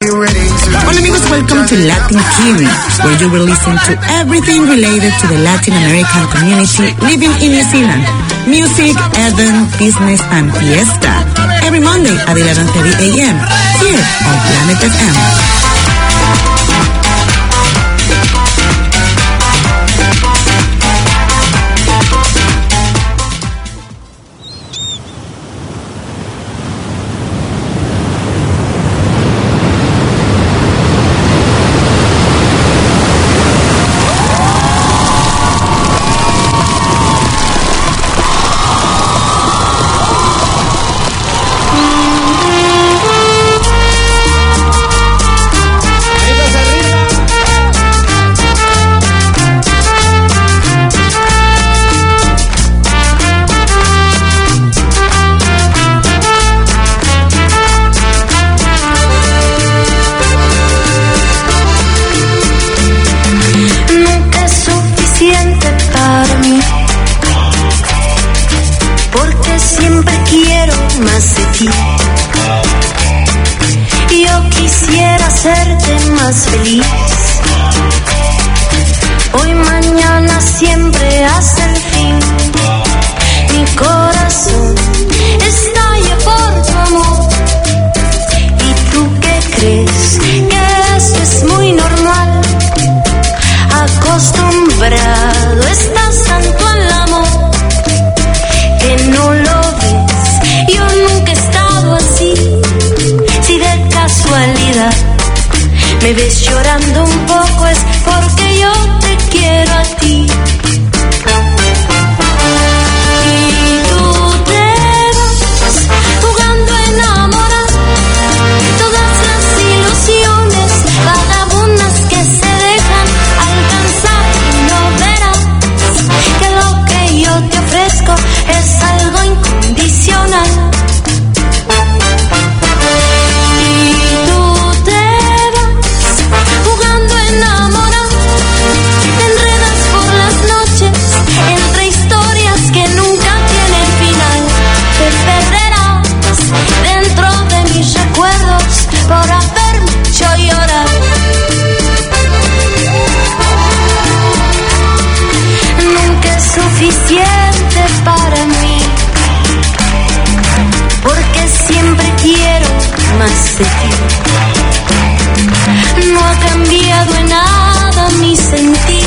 Hola amigos, welcome to Latin King, where you will listen to everything related to the Latin American community living in New Zealand. Music, event, business, and fiesta. Every Monday at 11:30 a.m. here on Planet FM. Me ves llorando un poco, es porque yo te quiero a ti. Y tú te vas jugando a enamorar. Todas las ilusiones vagabundas que se dejan alcanzar, y no verás que lo que yo te ofrezco es algo incondicional. Suficiente para mí, porque siempre quiero más de ti. No ha cambiado en nada mi sentir,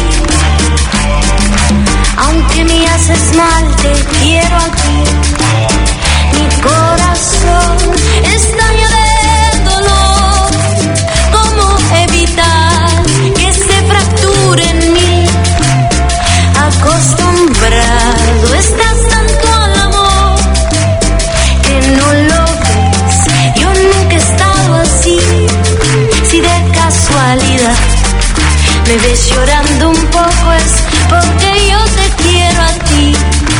aunque me haces mal, te quiero aquí. Mi corazón estalla de dolor. ¿Cómo evitar que se fracture en mí? Acostumbrado estás tanto al amor que no lo ves. Yo nunca he estado así. Si de casualidad me ves llorando un poco, es porque yo te quiero a ti.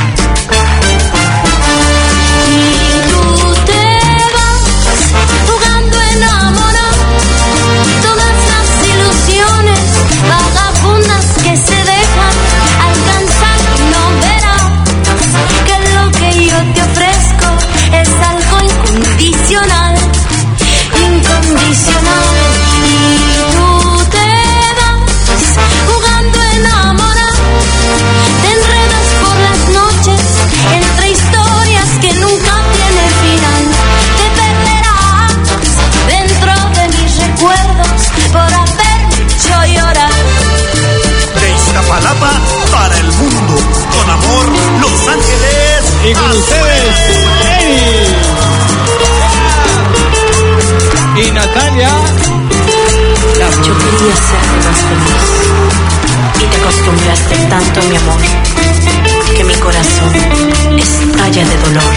Y tú te vas jugando a enamorar. Todas las ilusiones vagabundas que se dejan alcanzar, no verás que lo que yo te ofrezco es algo incondicional, incondicional. Y tú te vas jugando a enamorar, te enredas por las noches entre historias que nunca tienen final. Te perderás dentro de mis recuerdos por haberme hecho llorar. De Iztapalapa para el mundo, con amor, Los Ángeles. Y con ustedes, Eri y Natalia. Yo quería serte más feliz y te acostumbraste tanto a mi amor que mi corazón estalla de dolor.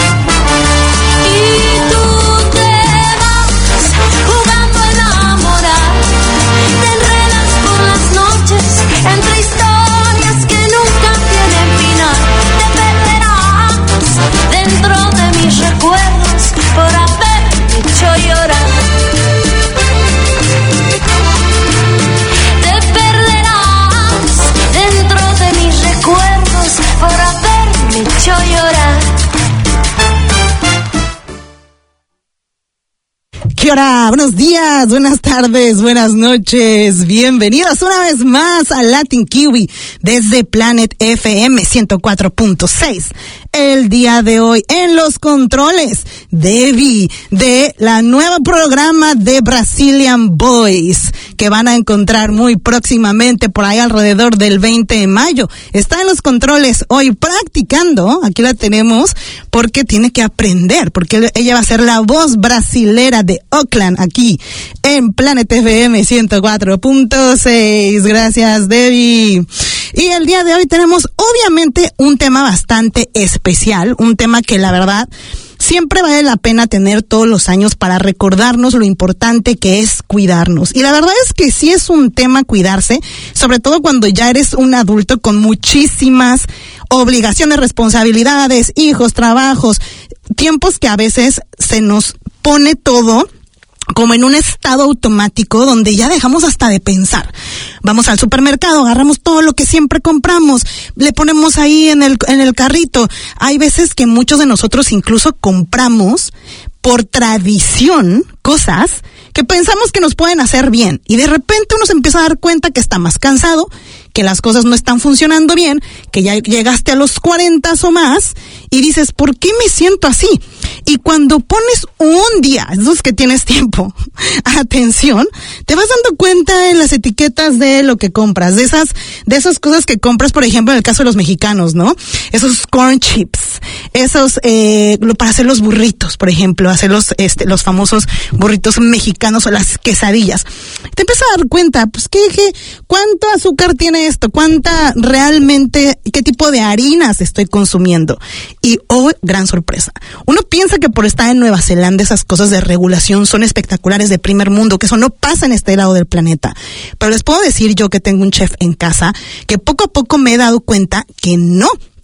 Y tú te vas jugando a enamorar, te enredas por las noches entre historias que nunca tienen final. Te perderás dentro de mis recuerdos por haberme hecho llorar. Te perderás dentro de mis recuerdos por haberme hecho llorar. ¿Qué hora? Buenos días, buenas tardes, buenas noches. Bienvenidos una vez más a Latin Kiwi desde Planet FM 104.6. El día de hoy en los controles, Debbie, de la nueva programa de Brazilian Boys, que van a encontrar muy próximamente por ahí alrededor del 20 de mayo. Está en los controles hoy practicando, aquí la tenemos, porque tiene que aprender, porque ella va a ser la voz brasilera de Oakland, aquí en Planet FM 104.6. Gracias, Debbie. Y el día de hoy tenemos obviamente un tema bastante especial, un tema que la verdad siempre vale la pena tener todos los años para recordarnos lo importante que es cuidarnos. Y la verdad es que sí es un tema cuidarse, sobre todo cuando ya eres un adulto con muchísimas obligaciones, responsabilidades, hijos, trabajos, tiempos que a veces se nos pone todo como en un estado automático donde ya dejamos hasta de pensar. Vamos al supermercado, agarramos todo lo que siempre compramos, le ponemos ahí en el carrito. Hay veces que muchos de nosotros incluso compramos por tradición cosas que pensamos que nos pueden hacer bien y de repente uno se empieza a dar cuenta que está más cansado, que las cosas no están funcionando bien, que ya llegaste a los 40 o más y dices, ¿por qué me siento así? Y cuando pones un día, esos que tienes tiempo, atención, te vas dando cuenta en las etiquetas de lo que compras, de esas cosas que compras, por ejemplo, en el caso de los mexicanos, ¿no? Esos corn chips, esos, para hacer los burritos, por ejemplo, hacer los famosos burritos mexicanos o las quesadillas. Te empiezas a dar cuenta, pues, ¿cuánto azúcar tiene esto? ¿Qué tipo de harinas estoy consumiendo? Y, gran sorpresa. Uno piensa que por estar en Nueva Zelanda esas cosas de regulación son espectaculares de primer mundo, que eso no pasa en este lado del planeta. Pero les puedo decir yo que tengo un chef en casa, que poco a poco me he dado cuenta que no.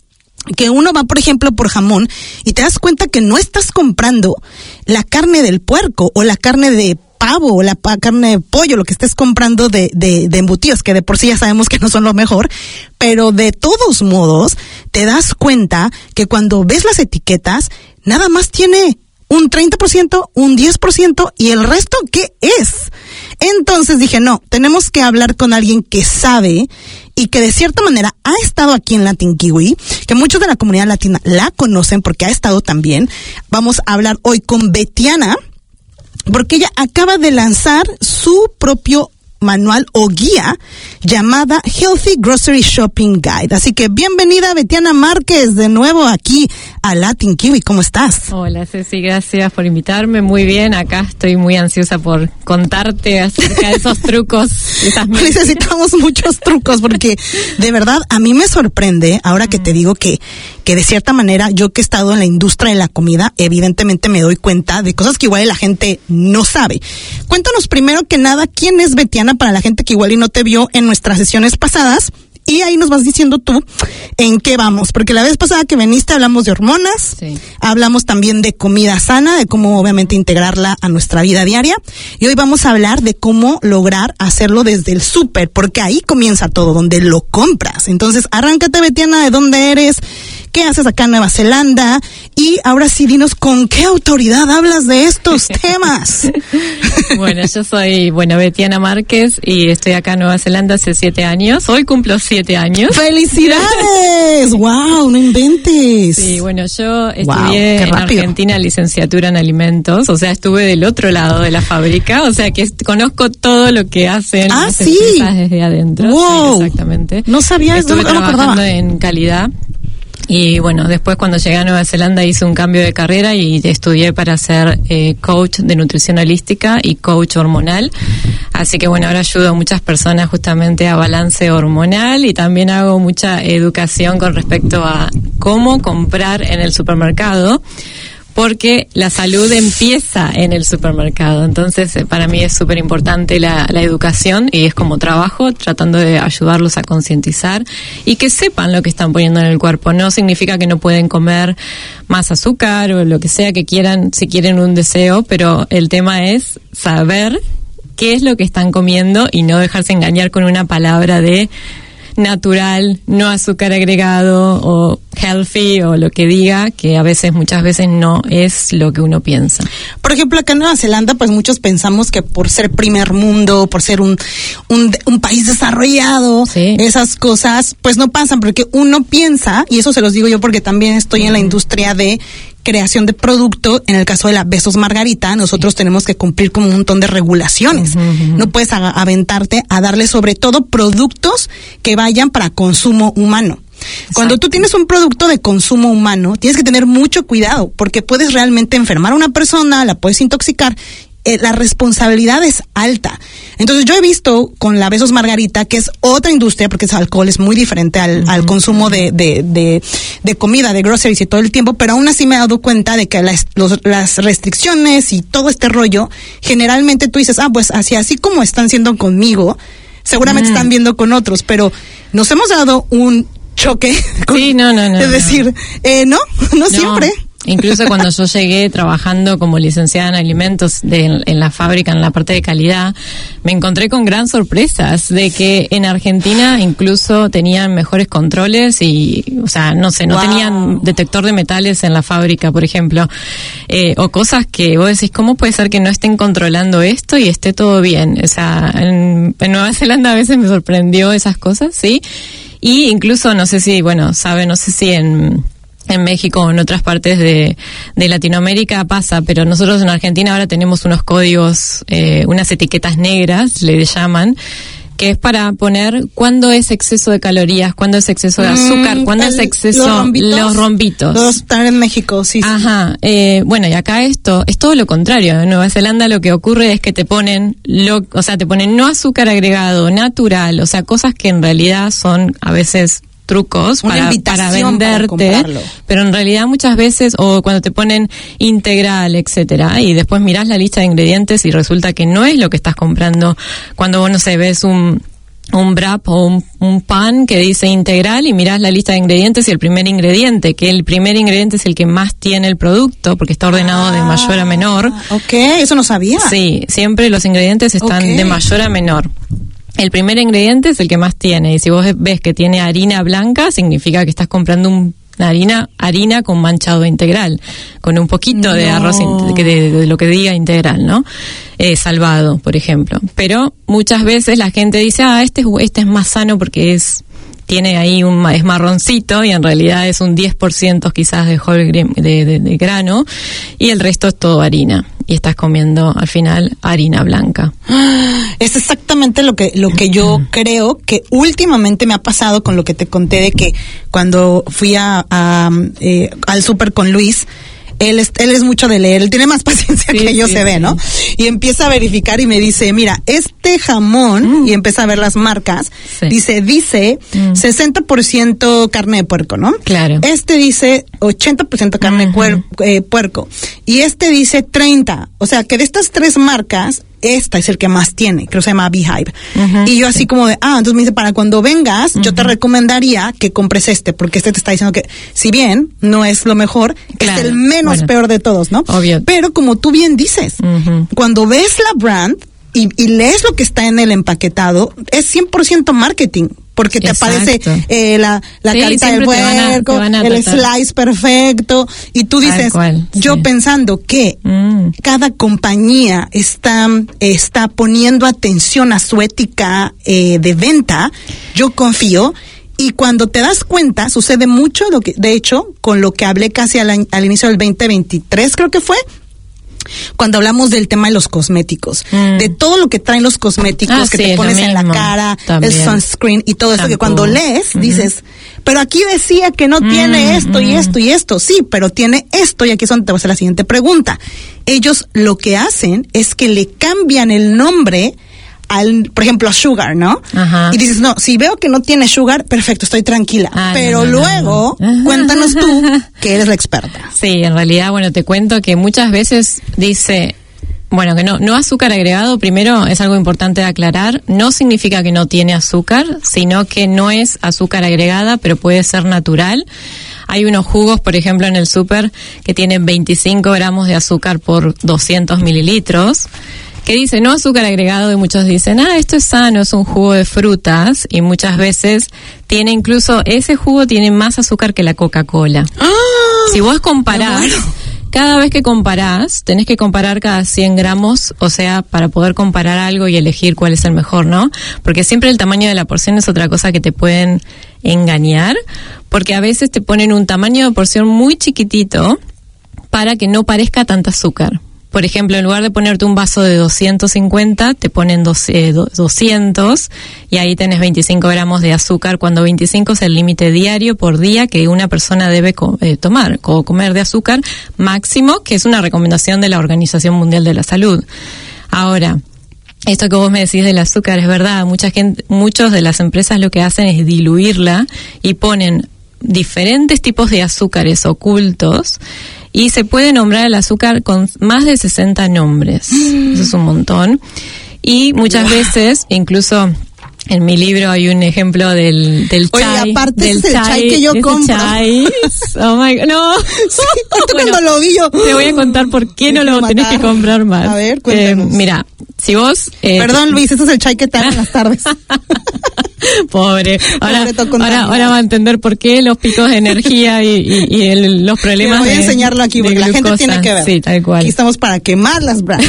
Que uno va, por ejemplo, por jamón y te das cuenta que no estás comprando la carne del puerco o la carne de pavo o la carne de pollo, lo que estés comprando de embutidos, que de por sí ya sabemos que no son lo mejor, pero de todos modos te das cuenta que cuando ves las etiquetas, nada más tiene un 30%, un 10% y el resto, ¿qué es? Entonces dije, no, tenemos que hablar con alguien que sabe y que de cierta manera ha estado aquí en Latin Kiwi, que muchos de la comunidad latina la conocen porque ha estado también. Vamos a hablar hoy con Betiana, porque ella acaba de lanzar su propio manual o guía llamada Healthy Grocery Shopping Guide. Así que bienvenida Betiana Márquez de nuevo aquí a Latin Kiwi. ¿Cómo estás? Hola Ceci, gracias por invitarme. Muy bien, acá estoy muy ansiosa por contarte acerca de esos trucos. Necesitamos muchos trucos porque de verdad a mí me sorprende ahora que te digo que de cierta manera yo que he estado en la industria de la comida, evidentemente me doy cuenta de cosas que igual la gente no sabe. Cuéntanos primero que nada, ¿quién es Betiana para la gente que igual y no te vio en nuestras sesiones pasadas? Y ahí nos vas diciendo tú en qué vamos, porque la vez pasada que viniste hablamos de hormonas, sí. Hablamos también de comida sana, de cómo obviamente integrarla a nuestra vida diaria, y hoy vamos a hablar de cómo lograr hacerlo desde el súper, porque ahí comienza todo, donde lo compras. Entonces, arráncate Betiana, ¿de dónde eres? ¿Qué haces acá en Nueva Zelanda? Y ahora sí, dinos con qué autoridad hablas de estos temas. Bueno, yo soy, Betiana Márquez y estoy acá en Nueva Zelanda hace 7 años. Hoy cumplo 7 años. ¡Felicidades! ¡Wow! ¡No inventes! Sí, yo estudié en Argentina licenciatura en alimentos, o sea, estuve del otro lado de la fábrica, o sea, que conozco todo lo que hacen las empresas desde adentro. ¡Wow! Sí, exactamente. No sabía, estuve trabajando en calidad. Y después cuando llegué a Nueva Zelanda hice un cambio de carrera y estudié para ser coach de nutrición holística y coach hormonal. Así que ahora ayudo a muchas personas justamente a balance hormonal y también hago mucha educación con respecto a cómo comprar en el supermercado, porque la salud empieza en el supermercado. Entonces, para mí es súper importante la educación y es como trabajo, tratando de ayudarlos a concientizar y que sepan lo que están poniendo en el cuerpo. No significa que no pueden comer más azúcar o lo que sea que quieran, si quieren un deseo, pero el tema es saber qué es lo que están comiendo y no dejarse engañar con una palabra de natural, no azúcar agregado o healthy o lo que diga, que muchas veces no es lo que uno piensa. Por ejemplo, acá en Nueva Zelanda, pues muchos pensamos que por ser primer mundo, por ser un país desarrollado, sí, esas cosas pues no pasan, porque uno piensa, y eso se los digo yo porque también estoy en la industria de creación de producto. En el caso de la Besos Margarita, nosotros tenemos que cumplir con un montón de regulaciones. No puedes aventarte a darle sobre todo productos que vayan para consumo humano. Cuando tú tienes un producto de consumo humano, tienes que tener mucho cuidado, porque puedes realmente enfermar a una persona, la puedes intoxicar. La responsabilidad es alta. Entonces yo he visto con la Besos Margarita, que es otra industria, porque ese alcohol es muy diferente al consumo de comida, de groceries y todo el tiempo, pero aún así me he dado cuenta de que las restricciones y todo este rollo, generalmente tú dices, pues así como están siendo conmigo, seguramente están viendo con otros, pero nos hemos dado un choque. Sí, no. Es decir, no siempre. Incluso cuando yo llegué trabajando como licenciada en alimentos en la fábrica, en la parte de calidad, me encontré con gran sorpresas de que en Argentina incluso tenían mejores controles y, o sea, no tenían detector de metales en la fábrica, por ejemplo, o cosas que vos decís, ¿cómo puede ser que no estén controlando esto y esté todo bien? O sea, en Nueva Zelanda a veces me sorprendió esas cosas, ¿sí? Y incluso, no sé si en México o en otras partes de Latinoamérica pasa, pero nosotros en Argentina ahora tenemos unos códigos, unas etiquetas negras, le llaman, que es para poner cuándo es exceso de calorías, cuándo es exceso de azúcar, cuándo es exceso los rombitos. Los están en México, sí. Ajá. Bueno, y acá esto es todo lo contrario. En Nueva Zelanda lo que ocurre es que te ponen no azúcar agregado, natural, o sea, cosas que en realidad son a veces trucos para venderte, pero en realidad muchas veces, o cuando te ponen integral, etcétera, y después mirás la lista de ingredientes y resulta que no es lo que estás comprando. Cuando vos, no sé, ves un wrap o un pan que dice integral y mirás la lista de ingredientes y el primer ingrediente es el que más tiene el producto porque está ordenado de mayor a menor. Okay, eso no sabía. Sí, siempre los ingredientes están de mayor a menor. El primer ingrediente es el que más tiene, y si vos ves que tiene harina blanca, significa que estás comprando una harina con manchado integral, con un poquito de arroz de lo que diga integral, ¿no? Salvado, por ejemplo. Pero muchas veces la gente dice, este es más sano porque tiene ahí es marroncito y en realidad es un 10% quizás de whole grain, de grano, y el resto es todo harina. Y estás comiendo al final harina blanca. Es exactamente lo que yo creo que últimamente me ha pasado con lo que te conté de que cuando fui al súper con Luis, él es mucho de leer, él tiene más paciencia que yo, se ve, ¿no? Y empieza a verificar y me dice, mira, este jamón, y empieza a ver las marcas, dice 60% carne de puerco, ¿no? Claro. Este dice 80% carne de puerco, y este dice 30, o sea que de estas tres marcas, esta es el que más tiene, creo que se llama Beehive. Y yo así como de, entonces me dice, para cuando vengas, yo te recomendaría que compres porque te está diciendo que, si bien no es lo mejor, es el menos peor de todos, ¿no? Obvio. Pero como tú bien dices, cuando ves la brand y lees lo que está en el empaquetado, es 100% marketing. Porque te aparece la carita del puerco, el slice perfecto, y tú dices, yo pensando que cada compañía está poniendo atención a su ética de venta, yo confío. Y cuando te das cuenta, sucede mucho, de hecho, con lo que hablé casi al inicio del 2023, creo que fue, cuando hablamos del tema de los cosméticos, de todo lo que traen los cosméticos que te pones en la cara, el sunscreen y todo eso, que cuando lees dices, pero aquí decía que no tiene esto y esto y esto. Sí, pero tiene esto, y aquí es donde te va a hacer la siguiente pregunta. Ellos lo que hacen es que le cambian el nombre por ejemplo, a sugar, ¿no? Y dices, no, si veo que no tiene sugar, perfecto, estoy tranquila. Pero luego, cuéntanos tú, que eres la experta. Sí, en realidad, te cuento que muchas veces dice, que no azúcar agregado, primero es algo importante de aclarar, no significa que no tiene azúcar, sino que no es azúcar agregada, pero puede ser natural. Hay unos jugos, por ejemplo, en el súper que tienen 25 gramos de azúcar por 200 mililitros. que dice no azúcar agregado, y muchos dicen, esto es sano, es un jugo de frutas, y muchas veces tiene incluso, ese jugo tiene más azúcar que la Coca-Cola. Si vos comparás, cada vez que comparás, tenés que comparar cada 100 gramos, o sea, para poder comparar algo y elegir cuál es el mejor, ¿no? Porque siempre el tamaño de la porción es otra cosa que te pueden engañar, porque a veces te ponen un tamaño de porción muy chiquitito para que no parezca tanta azúcar. Por ejemplo, en lugar de ponerte un vaso de 250, te ponen 200 y ahí tenés 25 gramos de azúcar, cuando 25 es el límite diario por día que una persona debe tomar o comer de azúcar máximo, que es una recomendación de la Organización Mundial de la Salud. Ahora, esto que vos me decís del azúcar es verdad, muchas de las empresas lo que hacen es diluirla y ponen diferentes tipos de azúcares ocultos, y se puede nombrar el azúcar con más de 60 nombres. Eso es un montón. Y muchas veces, incluso en mi libro hay un ejemplo del chai. Oye, aparte del chai que yo compro. Chai. Oh my God, no. Sí, cuando lo vi yo. Te voy a contar por qué no lo tenés que comprar más. A ver, cuéntanos. Mira, si vos... Perdón, Luis, este es el chai que te dan en las tardes. Pobre. Ahora va a entender por qué los picos de energía y los problemas. Voy a enseñarlo aquí porque la gente tiene que ver. Sí, tal cual. Aquí estamos para quemar las brands.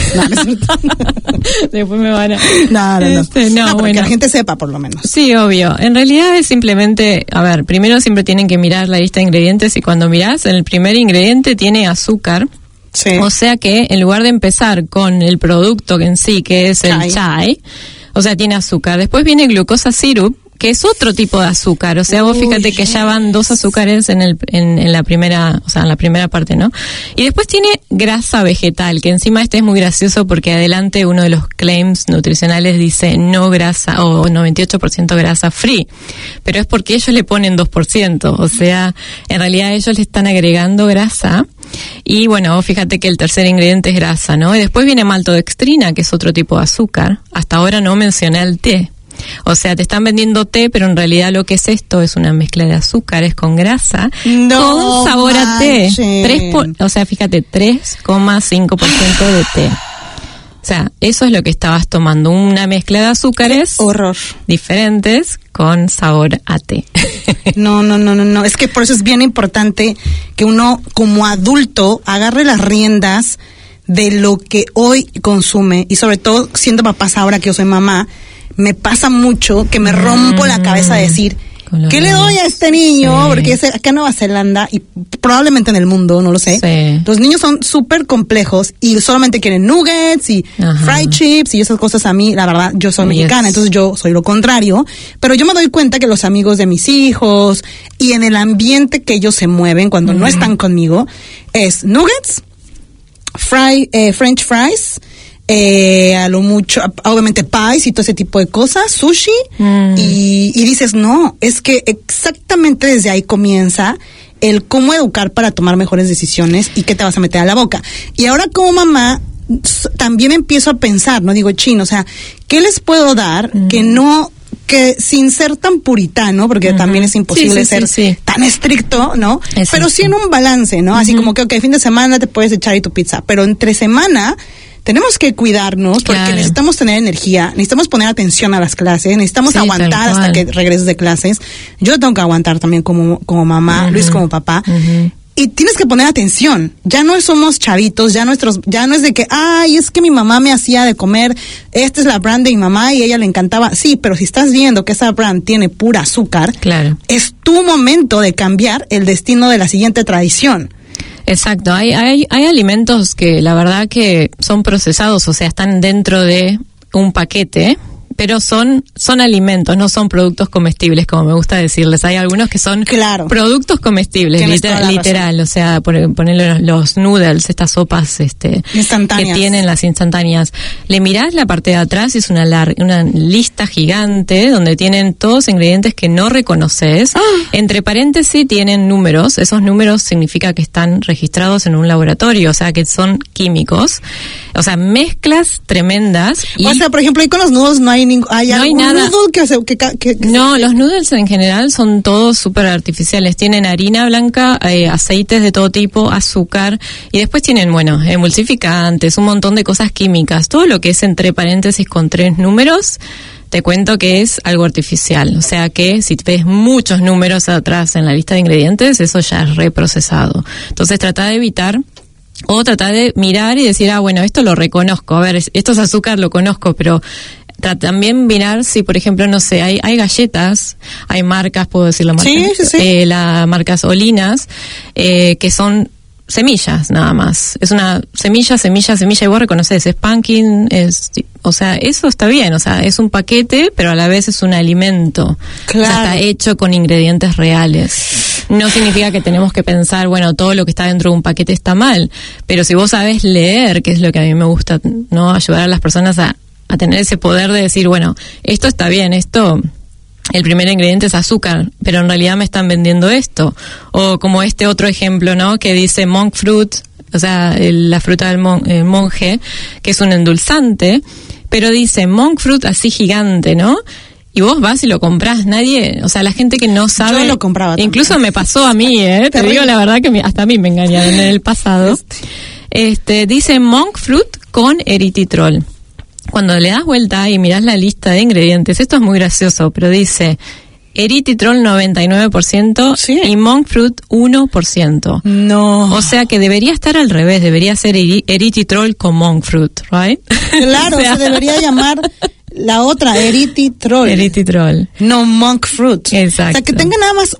Después me van a... No, bueno. Para que la gente sepa por lo menos. Sí, obvio. En realidad es simplemente, a ver, primero siempre tienen que mirar la lista de ingredientes, y cuando mirás, el primer ingrediente tiene azúcar. Sí. O sea que en lugar de empezar con el producto en sí, que es el chai, o sea, tiene azúcar. Después viene glucosa syrup, que es otro tipo de azúcar. O sea, vos fíjate que ya van 2 azúcares en la primera, o sea, en la primera parte, ¿no? Y después tiene grasa vegetal, que encima es muy gracioso porque adelante uno de los claims nutricionales dice no grasa o 98% grasa free. Pero es porque ellos le ponen 2%. O sea, en realidad ellos le están agregando grasa. Y bueno, fíjate que el tercer ingrediente es grasa, ¿no? Y después viene maltodextrina, que es otro tipo de azúcar. Hasta ahora no mencioné el té. O sea, te están vendiendo té, pero en realidad lo que es esto es una mezcla de azúcares con grasa, con sabor a té. O sea, fíjate, 3,5% de té. O sea, eso es lo que estabas tomando, una mezcla de azúcares diferentes con sabor a té. No. Es que por eso es bien importante que uno como adulto agarre las riendas de lo que hoy consume, y sobre todo siendo papás ahora que yo soy mamá, me pasa mucho que me rompo la cabeza de decir, ¿qué le doy a este niño? Sí. Porque acá en Nueva Zelanda y probablemente en el mundo, no lo sé, los niños son súper complejos y solamente quieren nuggets y fried chips y esas cosas. A mí, la verdad, yo soy mexicana, entonces yo soy lo contrario, pero yo me doy cuenta que los amigos de mis hijos y en el ambiente que ellos se mueven cuando no están conmigo es nuggets, french fries, a lo mucho, obviamente pies y todo ese tipo de cosas, sushi, y dices, no, es que exactamente desde ahí comienza el cómo educar para tomar mejores decisiones y qué te vas a meter a la boca. Y ahora como mamá también empiezo a pensar, no digo o sea, ¿qué les puedo dar que sin ser tan puritano, porque también es imposible ser tan estricto, ¿no? Exacto. Pero sí en un balance, ¿no? Así como que, fin de semana te puedes echar ahí tu pizza, pero entre semana tenemos que cuidarnos porque necesitamos tener energía, necesitamos poner atención a las clases, necesitamos aguantar hasta que regreses de clases. Yo tengo que aguantar también como mamá, Luis como papá. Y tienes que poner atención. Ya no somos chavitos, ya no es de que, es que mi mamá me hacía de comer, esta es la brand de mi mamá y a ella le encantaba. Sí, pero si estás viendo que esa brand tiene pura azúcar, es tu momento de cambiar el destino de la siguiente tradición. Exacto, hay alimentos que la verdad que son procesados, o sea, están dentro de un paquete, pero son alimentos, no son productos comestibles, como me gusta decirles. Hay algunos que son productos comestibles, literal, o sea, ponerle los noodles, estas sopas que tienen las instantáneas. Le mirás la parte de atrás y es una lista gigante donde tienen todos ingredientes que no reconoces. Entre paréntesis tienen números, esos números significa que están registrados en un laboratorio, o sea, que son químicos, o sea, mezclas tremendas. O sea, por ejemplo, ahí con los noodles no hay ¿Hay No hay algún nada. noodle que No, los noodles en general son todos súper artificiales. Tienen harina blanca, aceites de todo tipo, azúcar, y después tienen, bueno, emulsificantes, un montón de cosas químicas. Todo lo que es entre paréntesis con 3 números, te cuento que es algo artificial. O sea que si ves muchos números atrás en la lista de ingredientes, eso ya es reprocesado. Entonces trata de evitar, o trata de mirar y decir, bueno, esto lo reconozco. A ver, esto es azúcar, lo conozco, pero también mirar si, por ejemplo, no sé, hay galletas, hay marcas, puedo decir la marca, sí. Las marcas Olinas, que son semillas nada más. Es una semilla, y vos reconoces, es pumpkin, o sea, eso está bien, o sea, es un paquete, pero a la vez es un alimento. Claro. O sea, está hecho con ingredientes reales. No significa que tenemos que pensar, bueno, todo lo que está dentro de un paquete está mal, pero si vos sabés leer, que es lo que a mí me gusta, ¿no? Ayudar a las personas a tener ese poder de decir, bueno, esto está bien, el primer ingrediente es azúcar, pero en realidad me están vendiendo esto. O como este otro ejemplo, ¿no? Que dice monk fruit, o sea, la fruta del monje, que es un endulzante, pero dice monk fruit así gigante, ¿no? Y vos vas y lo comprás, nadie, o sea, la gente que no sabe. Yo lo compraba también. Incluso me pasó a mí, te digo la verdad que hasta a mí me engañaron en el pasado. Dice monk fruit con erythritol. Cuando le das vuelta y mirás la lista de ingredientes, esto es muy gracioso, pero dice erythritol 99% ¿Sí? y monk fruit 1%. No. O sea que debería estar al revés, debería ser erythritol con monk fruit, right? Claro, O sea, se debería llamar la otra, erythritol. Erythritol. No monk fruit. Exacto. O sea, que tenga nada más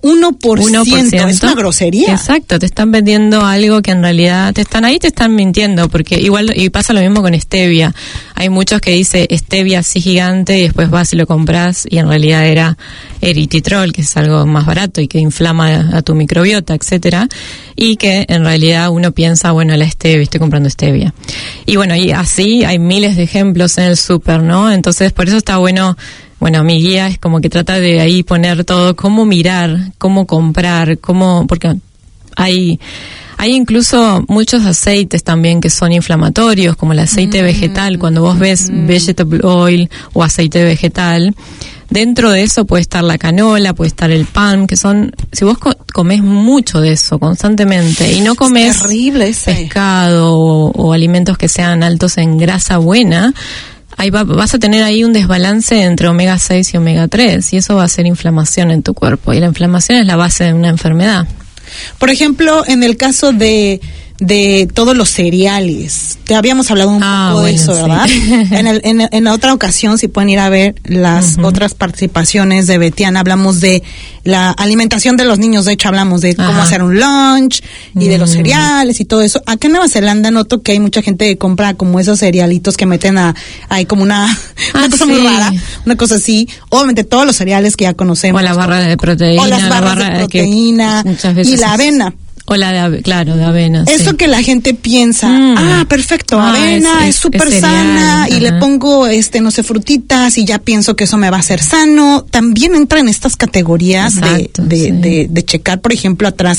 1%. Es una grosería. Exacto, te están vendiendo algo que en realidad te están mintiendo, porque igual, y pasa lo mismo con stevia. Hay muchos que dice stevia así gigante y después vas y lo compras y en realidad era erythritol, que es algo más barato y que inflama a tu microbiota, etcétera, y que en realidad uno piensa, bueno, la stevia, estoy comprando stevia. Y bueno, y así hay miles de ejemplos en el súper, ¿no? Entonces, por eso está bueno, mi guía es como que trata de ahí poner todo, cómo mirar, cómo comprar, porque hay incluso muchos aceites también que son inflamatorios, como el aceite vegetal. Cuando vos ves vegetable oil o aceite vegetal, dentro de eso puede estar la canola, puede estar el pan, que son, si vos comés mucho de eso constantemente y no comés pescado o alimentos que sean altos en grasa buena, ahí vas a tener ahí un desbalance entre omega 6 y omega 3 y eso va a hacer inflamación en tu cuerpo, y la inflamación es la base de una enfermedad. Por ejemplo, en el caso de todos los cereales, te habíamos hablado un poco de eso, ¿verdad? Sí. En la otra ocasión, si pueden ir a ver las otras participaciones de Betiana, hablamos de la alimentación de los niños. De hecho, hablamos de cómo hacer un lunch y de los cereales y todo eso. Acá en Nueva Zelanda noto que hay mucha gente que compra como esos cerealitos que meten hay como una cosa muy rara, una cosa así. Obviamente todos los cereales que ya conocemos. O la barra de proteína. O las barras de proteína. Y la avena. O la de avena. Eso sí. Que la gente piensa, perfecto, avena es súper sana, y le pongo, no sé, frutitas y ya pienso que eso me va a hacer sano. También entra en estas categorías. Exacto, de checar, por ejemplo, atrás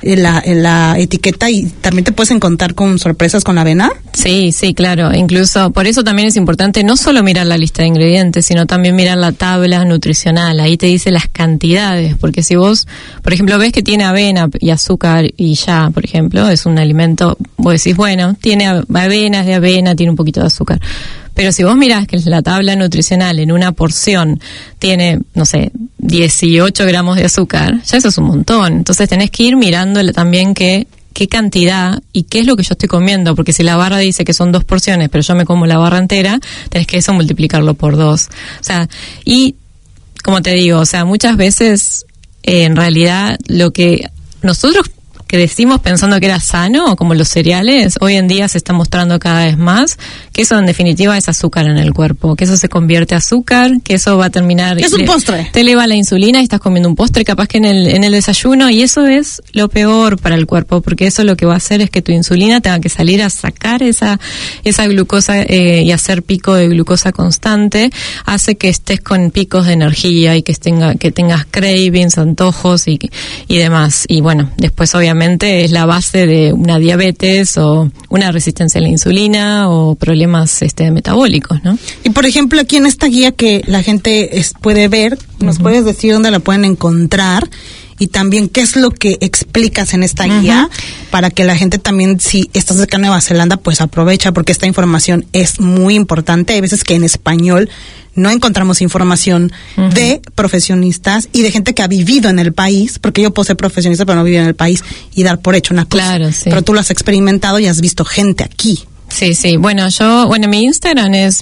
la etiqueta, y también te puedes encontrar con sorpresas con la avena. Sí, claro. Incluso por eso también es importante no solo mirar la lista de ingredientes, sino también mirar la tabla nutricional. Ahí te dice las cantidades, porque si vos, por ejemplo, ves que tiene avena y azúcar y ya, por ejemplo, es un alimento, vos decís, bueno, tiene avenas de avena, tiene un poquito de azúcar. Pero si vos mirás que la tabla nutricional en una porción tiene, no sé, 18 gramos de azúcar, ya eso es un montón. Entonces tenés que ir mirando también qué cantidad y qué es lo que yo estoy comiendo, porque si la barra dice que son 2 porciones, pero yo me como la barra entera, tenés que eso multiplicarlo por 2. O sea, y como te digo, o sea, muchas veces en realidad lo que nosotros crecimos pensando que era sano, como los cereales, hoy en día se está mostrando cada vez más que eso en definitiva es azúcar en el cuerpo, que eso se convierte a azúcar, que eso va a terminar... Es un postre. Te eleva la insulina y estás comiendo un postre capaz que en el desayuno, y eso es lo peor para el cuerpo, porque eso lo que va a hacer es que tu insulina tenga que salir a sacar esa glucosa y hacer pico de glucosa constante, hace que estés con picos de energía y que tengas cravings, antojos y demás. Y bueno, después obviamente generalmente es la base de una diabetes o una resistencia a la insulina o problemas metabólicos, ¿no? Y por ejemplo, aquí en esta guía que la gente puede ver, ¿nos puedes decir dónde la pueden encontrar? Y también, ¿qué es lo que explicas en esta guía? Para que la gente también, si estás acá en Nueva Zelanda, pues aprovecha, porque esta información es muy importante. Hay veces que en español no encontramos información de profesionistas y de gente que ha vivido en el país, porque yo puedo ser profesionista pero no vivo en el país y dar por hecho una cosa. Claro, sí. Pero tú lo has experimentado y has visto gente aquí. Sí, sí. Bueno, mi Instagram es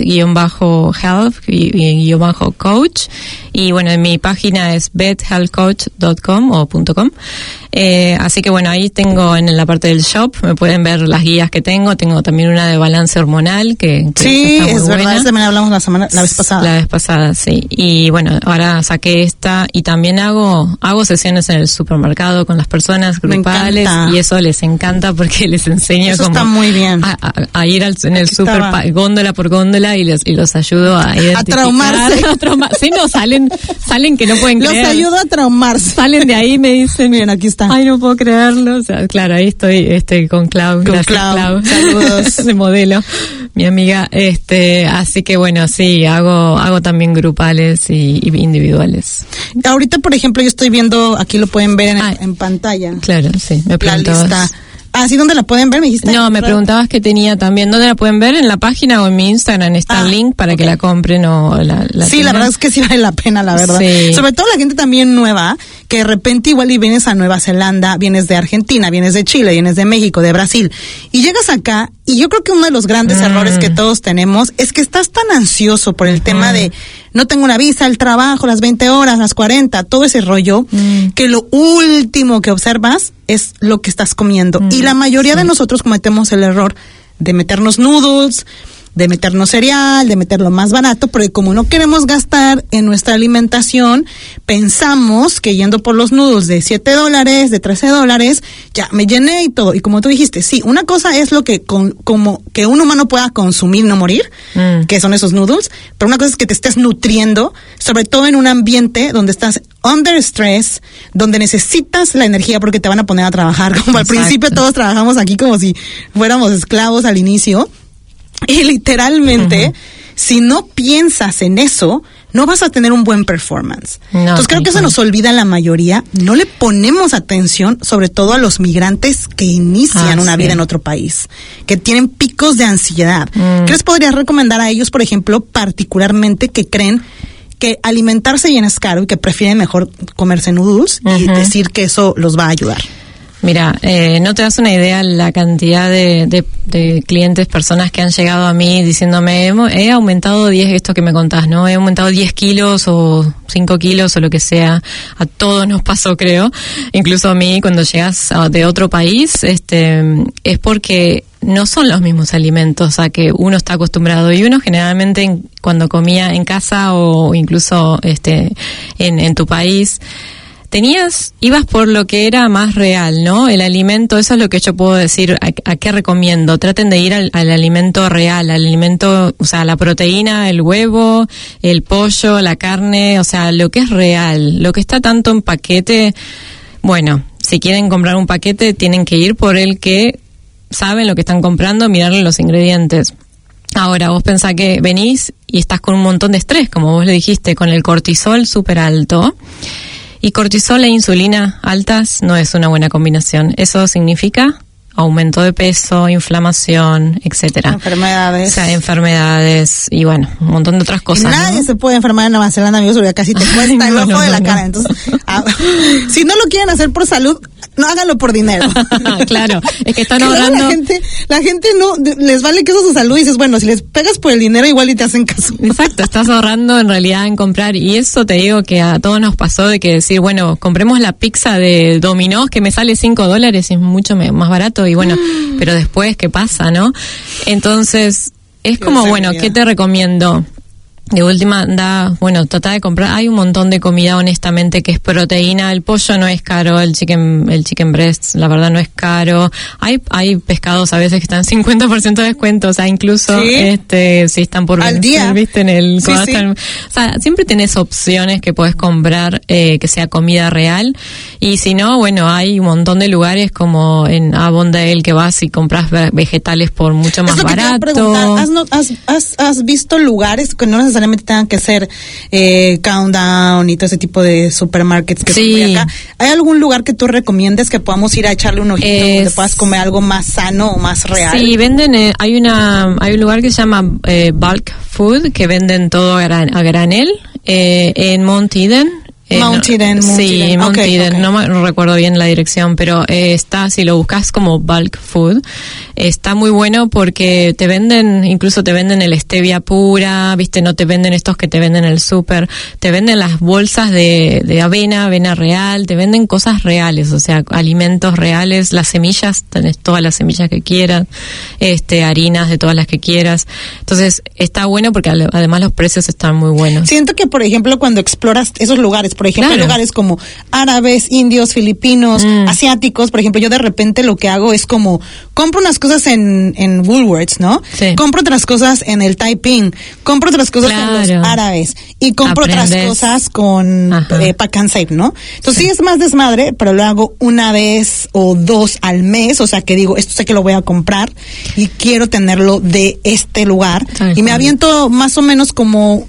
bet-health-coach y bueno, mi página es bethealthcoach.com o .com. Así que bueno, ahí tengo en la parte del shop, me pueden ver las guías que tengo también una de balance hormonal que sí, está muy es buena. verdad, también hablamos la vez pasada. La vez pasada, sí. Y bueno, ahora saqué esta y también hago sesiones en el supermercado con las personas grupales y eso les encanta porque les enseño eso como está muy bien. A ir en el super góndola por góndola y los ayudo a identificar. A traumarse. Sí, no, salen que no pueden creer. Los ayudo a traumarse. Salen de ahí y me dicen, miren, aquí está. Ay, no puedo creerlo. O sea, claro, ahí estoy con Clau. Con Gracias, Clau. Saludos. De modelo, mi amiga. Así que bueno, sí, hago también grupales y individuales. Ahorita, por ejemplo, yo estoy viendo, aquí lo pueden ver en pantalla. Claro, sí, me la lista. Ah, ¿sí? ¿Dónde la pueden ver? Me dijiste. No, me preguntabas que tenía también. ¿Dónde la pueden ver? ¿En la página o en mi Instagram? Está el link para que la compren o la sí, tengan. La verdad es que sí vale la pena, la verdad. Sí. Sobre todo la gente también nueva, que de repente igual y vienes a Nueva Zelanda, vienes de Argentina, vienes de Chile, vienes de México, de Brasil, y llegas acá, y yo creo que uno de los grandes errores que todos tenemos es que estás tan ansioso por el tema de no tengo una visa, el trabajo, las 20 horas, las 40, todo ese rollo, que lo último que observas es lo que estás comiendo. Y la mayoría de nosotros cometemos el error de meternos noodles, de meternos cereal, de meter lo más barato, porque como no queremos gastar en nuestra alimentación, pensamos que yendo por los noodles de $7, de $13, ya me llené y todo. Y como tú dijiste, sí, una cosa es lo que como que un humano pueda consumir, no morir, que son esos noodles, pero una cosa es que te estés nutriendo, sobre todo en un ambiente donde estás under stress, donde necesitas la energía porque te van a poner a trabajar. Como al principio todos trabajamos aquí como si fuéramos esclavos al inicio. Y literalmente, si no piensas en eso, no vas a tener un buen performance. No, entonces creo que eso nos olvida la mayoría. No le ponemos atención, sobre todo a los migrantes que inician una vida en otro país, que tienen picos de ansiedad. ¿Qué les podrías recomendar a ellos, por ejemplo, particularmente que creen que alimentarse bien es caro y que prefieren mejor comerse noodles y decir que eso los va a ayudar? Mira, no te das una idea la cantidad de clientes, personas que han llegado a mí diciéndome, he aumentado 10, esto que me contás, ¿no? He aumentado 10 kilos o 5 kilos o lo que sea. A todos nos pasó, creo. Incluso a mí, cuando llegas de otro país, es porque no son los mismos alimentos a que uno está acostumbrado. Y uno generalmente cuando comía en casa o incluso en tu país, ibas por lo que era más real, ¿no? El alimento, eso es lo que yo puedo decir, a qué recomiendo. Traten de ir al alimento real, al alimento, o sea, la proteína, el huevo, el pollo, la carne, o sea, lo que es real. Lo que está tanto en paquete, bueno, si quieren comprar un paquete, tienen que ir por el que saben lo que están comprando, mirarle los ingredientes. Ahora, vos pensás que venís y estás con un montón de estrés, como vos le dijiste, con el cortisol súper alto. Y cortisol e insulina altas no es una buena combinación. Eso significa aumento de peso, inflamación, etcétera. Enfermedades. O sea, enfermedades y bueno, un montón de otras cosas. Y nadie se puede enfermar en Nueva Zelanda, amigos, porque casi te cuesta el ojo de la cara. Entonces, si no lo quieren hacer por salud, no háganlo por dinero. Claro, es que están ahorrando. La gente no les vale queso su salud y dices, bueno, si les pegas por el dinero igual y te hacen caso. Exacto, estás ahorrando en realidad en comprar, y eso te digo que a todos nos pasó de que decir, bueno, compremos la pizza de Domino's que me sale $5 y es mucho más barato, y bueno, pero después, ¿qué pasa, no? Entonces, es como, bueno, ¿qué te recomiendo? de última trata de comprar. Hay un montón de comida, honestamente, que es proteína. El pollo no es caro, el chicken breast, la verdad, no es caro. Hay pescados a veces que están 50% de descuento, o sea, incluso si están por al día, viste en el sí. O sea, siempre tenés opciones que podés comprar que sea comida real. Y si no, bueno, hay un montón de lugares como en Avondale que vas y compras vegetales por mucho más barato. ¿Has visto lugares que no necesariamente tengan que ser Countdown y todo ese tipo de supermarkets que hay acá? ¿Hay algún lugar que tú recomiendes que podamos ir a echarle un ojito donde puedas comer algo más sano o más real? Sí, venden, hay un lugar que se llama Bulk Food, que venden todo a granel en Mount Eden. Mount Eden. Sí, Mount Eden. No me recuerdo bien la dirección, pero está, si lo buscas como Bulk Food, está muy bueno porque incluso te venden el stevia pura, viste, no te venden estos que te venden en el súper, te venden las bolsas de avena real, te venden cosas reales, o sea, alimentos reales, las semillas, tenés todas las semillas que quieras, harinas de todas las que quieras. Entonces, está bueno porque además los precios están muy buenos. Siento que, por ejemplo, cuando exploras esos lugares, por ejemplo, lugares como árabes, indios, filipinos, asiáticos, por ejemplo, yo de repente lo que hago es como compro unas cosas en Woolworths, ¿no? Sí. Compro otras cosas en el Taiping, compro otras cosas en los árabes y compro otras cosas con Pack and Save, ¿no? Entonces sí es más desmadre, pero lo hago una vez o dos al mes, o sea que digo, esto sé que lo voy a comprar y quiero tenerlo de este lugar. Y me aviento más o menos como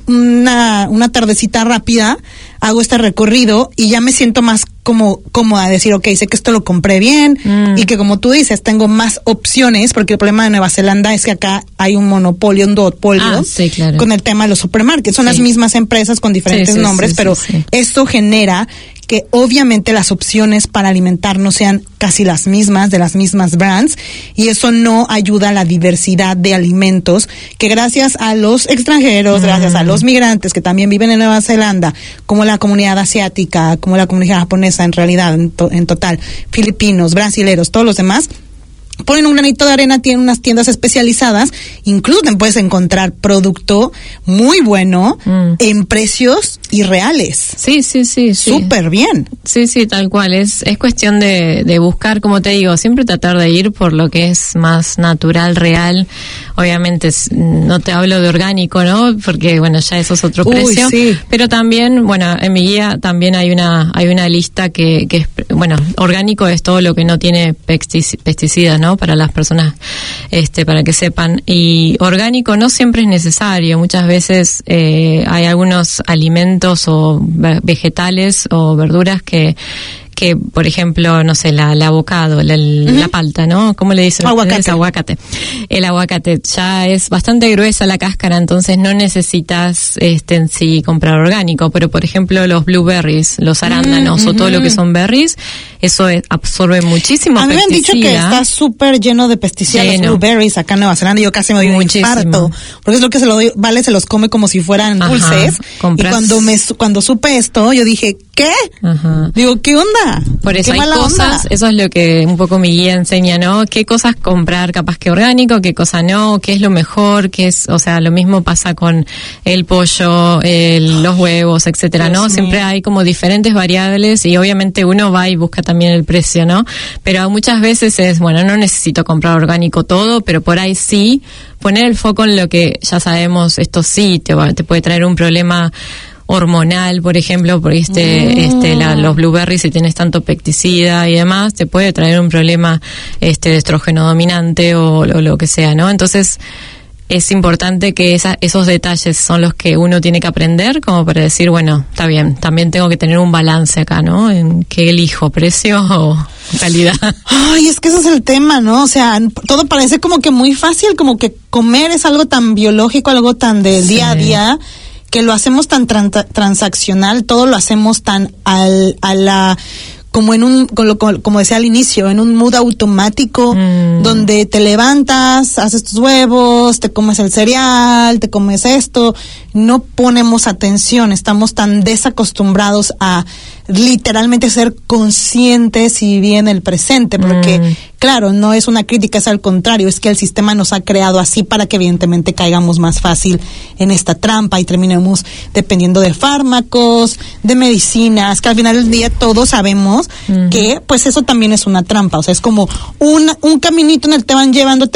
una tardecita rápida, hago este recorrido y ya me siento más como cómoda, decir, okay, sé que esto lo compré bien y que, como tú dices, tengo más opciones, porque el problema de Nueva Zelanda es que acá hay un monopolio, un duopolio con el tema de los supermarkets. Son las mismas empresas con diferentes nombres, pero esto genera que obviamente las opciones para alimentarnos sean casi las mismas, de las mismas brands, y eso no ayuda a la diversidad de alimentos que, gracias a los extranjeros, gracias a los migrantes que también viven en Nueva Zelanda, como la comunidad asiática, como la comunidad japonesa, en realidad, en total, filipinos, brasileros, todos los demás, ponen un granito de arena, tienen unas tiendas especializadas, incluso te puedes encontrar producto muy bueno en precios irreales. Sí. Súper bien. Sí, tal cual. Es cuestión de buscar, como te digo, siempre tratar de ir por lo que es más natural, real. Obviamente no te hablo de orgánico, ¿no? Porque, bueno, ya eso es otro precio. Sí. Pero también, bueno, en mi guía también hay una lista que es, bueno, orgánico es todo lo que no tiene pesticidas, ¿no? Para las personas, para que sepan. Y orgánico no siempre es necesario. Muchas veces hay algunos alimentos o vegetales o verduras que por ejemplo, no sé, el avocado, la palta, ¿no? ¿Cómo le dicen? Aguacate. El aguacate ya es bastante gruesa la cáscara, entonces no necesitas en sí comprar orgánico, pero por ejemplo los blueberries, los arándanos o todo lo que son berries, eso absorbe muchísimo pesticida. A mí me han dicho que está súper lleno de pesticidas los blueberries acá en Nueva Zelanda, y yo casi me doy un infarto, porque es lo que se los come como si fueran dulces. Y cuando supe esto, yo dije, ¿qué? Digo, ¿qué onda? Por eso hay cosas, eso es lo que un poco mi guía enseña, ¿no? ¿Qué cosas comprar capaz que orgánico, qué cosa no, qué es lo mejor, qué es, o sea, lo mismo pasa con el pollo, los huevos, etcétera, ¿no? Siempre hay como diferentes variables y obviamente uno va y busca también el precio, ¿no? Pero muchas veces es, bueno, no necesito comprar orgánico todo, pero por ahí sí, poner el foco en lo que ya sabemos, esto sí te puede traer un problema hormonal, por ejemplo, porque los blueberries, si tienes tanto pesticida y demás, te puede traer un problema de estrógeno dominante o lo que sea, ¿no? Entonces es importante que esos detalles son los que uno tiene que aprender, como para decir, bueno, está bien, también tengo que tener un balance acá, ¿no? En qué elijo, precio o calidad. Ay, es que ese es el tema, ¿no? O sea, todo parece como que muy fácil, como que comer es algo tan biológico, algo tan del día a día, que lo hacemos tan transaccional, todo lo hacemos tan como decía al inicio, en un mood automático, donde te levantas, haces tus huevos, te comes el cereal, te comes esto, no ponemos atención, estamos tan desacostumbrados a literalmente ser conscientes y vivir en el presente, porque claro, no es una crítica, es al contrario, es que el sistema nos ha creado así para que evidentemente caigamos más fácil en esta trampa y terminemos dependiendo de fármacos, de medicinas, que al final del día todos sabemos que pues eso también es una trampa, o sea, es como un caminito en el te van llevando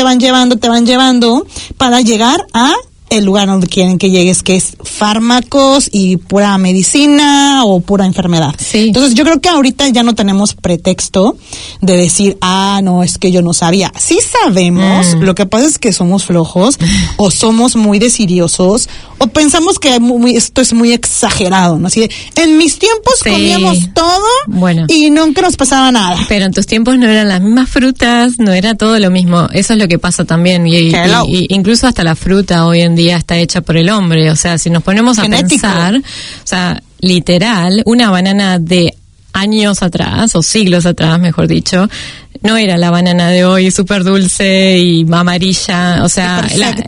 para llegar a el lugar donde quieren que llegues, que es fármacos y pura medicina o pura enfermedad. Sí. Entonces yo creo que ahorita ya no tenemos pretexto de decir, no, es que yo no sabía. Sí sabemos, lo que pasa es que somos flojos o somos muy desidiosos o pensamos que esto es muy exagerado, ¿no? Así de, en mis tiempos comíamos todo y nunca nos pasaba nada. Pero en tus tiempos no eran las mismas frutas, no era todo lo mismo. Eso es lo que pasa también. Y incluso hasta la fruta hoy en día está hecha por el hombre. O sea, si nos ponemos a pensar, o sea, literal, una banana de años atrás, o siglos atrás, mejor dicho, no era la banana de hoy, súper dulce y amarilla. O sea,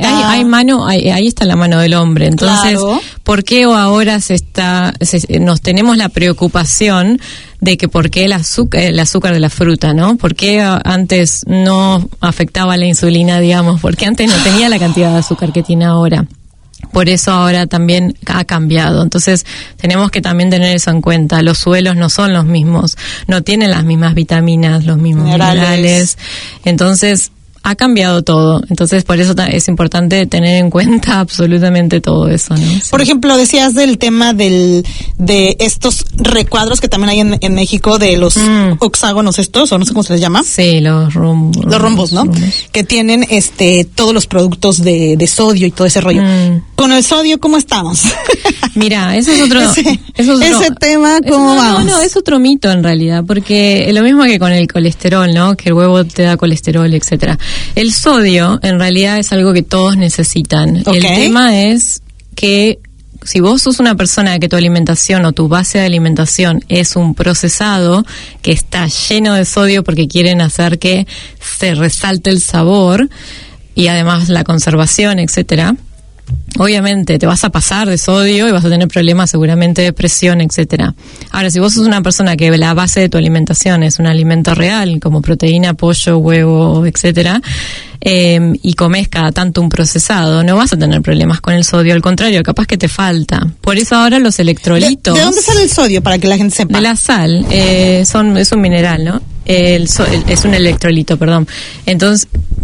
ahí está la mano del hombre. Entonces, claro. ¿Por qué ahora nos tenemos la preocupación de que por qué el azúcar de la fruta, ¿no? ¿Por qué antes no afectaba la insulina, digamos? Porque antes no tenía la cantidad de azúcar que tiene ahora. Por eso ahora también ha cambiado. Entonces tenemos que también tener eso en cuenta. Los suelos no son los mismos, no tienen las mismas vitaminas, los mismos minerales. Entonces ha cambiado todo. Entonces por eso es importante tener en cuenta absolutamente todo eso, ¿no? Sí. Por ejemplo, decías del tema de estos recuadros que también hay en México, de los hexágonos estos, o no sé cómo se les llama. Sí, los rombos. Los rombos, ¿no? Que tienen todos los productos de sodio y todo ese rollo. Con el sodio, ¿cómo estamos? Mira, ese tema, ¿cómo vamos? No, es otro mito en realidad, porque lo mismo que con el colesterol, ¿no? Que el huevo te da colesterol, etcétera. El sodio, en realidad, es algo que todos necesitan. Okay. El tema es que si vos sos una persona que tu alimentación o tu base de alimentación es un procesado que está lleno de sodio porque quieren hacer que se resalte el sabor y además la conservación, etcétera, obviamente te vas a pasar de sodio y vas a tener problemas seguramente de presión, etcétera. Ahora, si vos sos una persona que la base de tu alimentación es un alimento real, como proteína, pollo, huevo, etcétera, y comes cada tanto un procesado, no vas a tener problemas con el sodio, al contrario, capaz que te falta. Por eso ahora los electrolitos... ¿De dónde sale el sodio, para que la gente sepa? De la sal, es un mineral, ¿no? Es un electrolito, perdón. Entonces,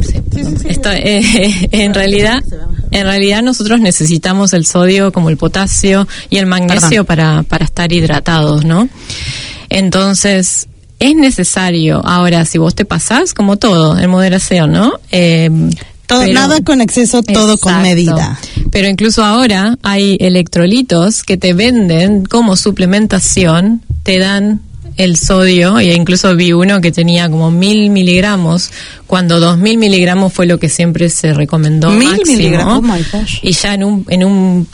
en realidad nosotros necesitamos el sodio como el potasio y el magnesio para estar hidratados, ¿no? Entonces, es necesario. Ahora, si vos te pasás, como todo, en moderación, ¿no? Nada con exceso, todo con medida. Pero incluso ahora hay electrolitos que te venden como suplementación, te dan el sodio, e incluso vi uno que tenía como 1000 miligramos, cuando 2000 miligramos fue lo que siempre se recomendó 1000 máximo. miligramos, oh my gosh. Y ya en una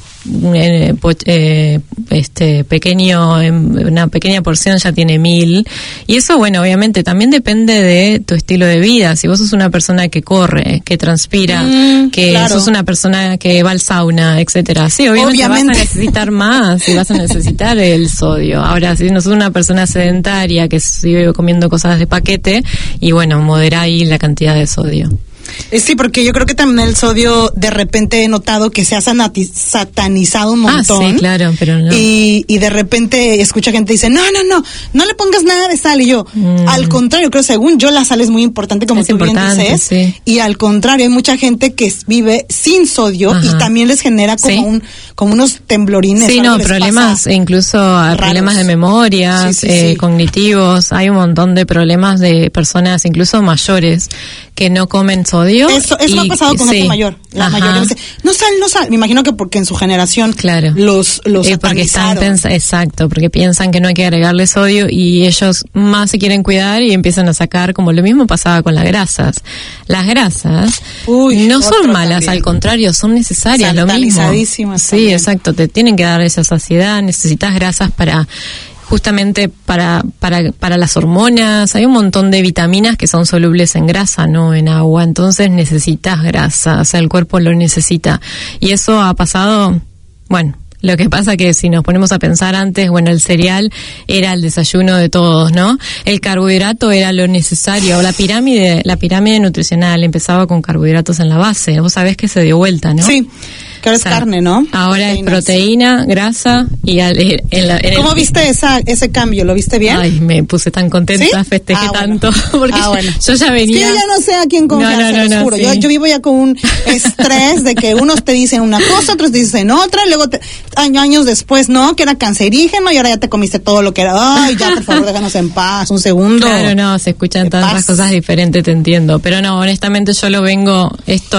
pequeña porción ya tiene 1000, y eso, bueno, obviamente también depende de tu estilo de vida. Si vos sos una persona que corre, que transpira, sos una persona que va al sauna, etcétera, sí, obviamente vas a necesitar más y vas a necesitar el sodio. Ahora, si no sos una persona sedentaria que sigue comiendo cosas de paquete, y bueno, modera ahí la cantidad de sodio. Sí, porque yo creo que también el sodio, de repente he notado que se ha satanizado un montón. Sí, claro, pero no. Y de repente escucha gente dice, no le pongas nada de sal. Y yo, al contrario, creo, según yo, la sal es muy importante, como tú bien dices. Sí. Y al contrario, hay mucha gente que vive sin sodio. Ajá. Y también les genera como unos temblorines. Sí, problemas, incluso problemas de memoria, cognitivos. Hay un montón de problemas de personas, incluso mayores, que no comen sodio. Eso ha pasado con gente mayor. La mayoría dice, no sal. Me imagino que porque en su generación los satanizaron. Exacto, porque piensan que no hay que agregarle sodio y ellos más se quieren cuidar y empiezan a sacar, como lo mismo pasaba con las grasas. Las grasas no son malas, al contrario, son necesarias, lo mismo. Sí, exacto, te tienen que dar esa saciedad, necesitas grasas justamente para las hormonas. Hay un montón de vitaminas que son solubles en grasa, no en agua. Entonces necesitas grasa, o sea, el cuerpo lo necesita. Y eso ha pasado, Lo que pasa que si nos ponemos a pensar antes, bueno, el cereal era el desayuno de todos, ¿no? El carbohidrato era lo necesario. La pirámide nutricional empezaba con carbohidratos en la base. Vos sabés que se dio vuelta, ¿no? Sí. Que ahora es carne, ¿no? Ahora es proteína, grasa y ¿Cómo viste ese cambio? ¿Lo viste bien? Ay, me puse tan contenta, ¿sí? Festejé tanto, porque yo ya venía. Es que yo ya no sé a quién confiar, te lo juro. Sí. Yo vivo ya con un estrés de que unos te dicen una cosa, otros te dicen otra, y luego años después, no, que era cancerígeno y ahora ya te comiste todo lo que era. Ay, ya, por favor, déjanos en paz, un segundo. Claro, no, se escuchan tantas cosas diferentes, te entiendo. Pero no, honestamente yo lo vengo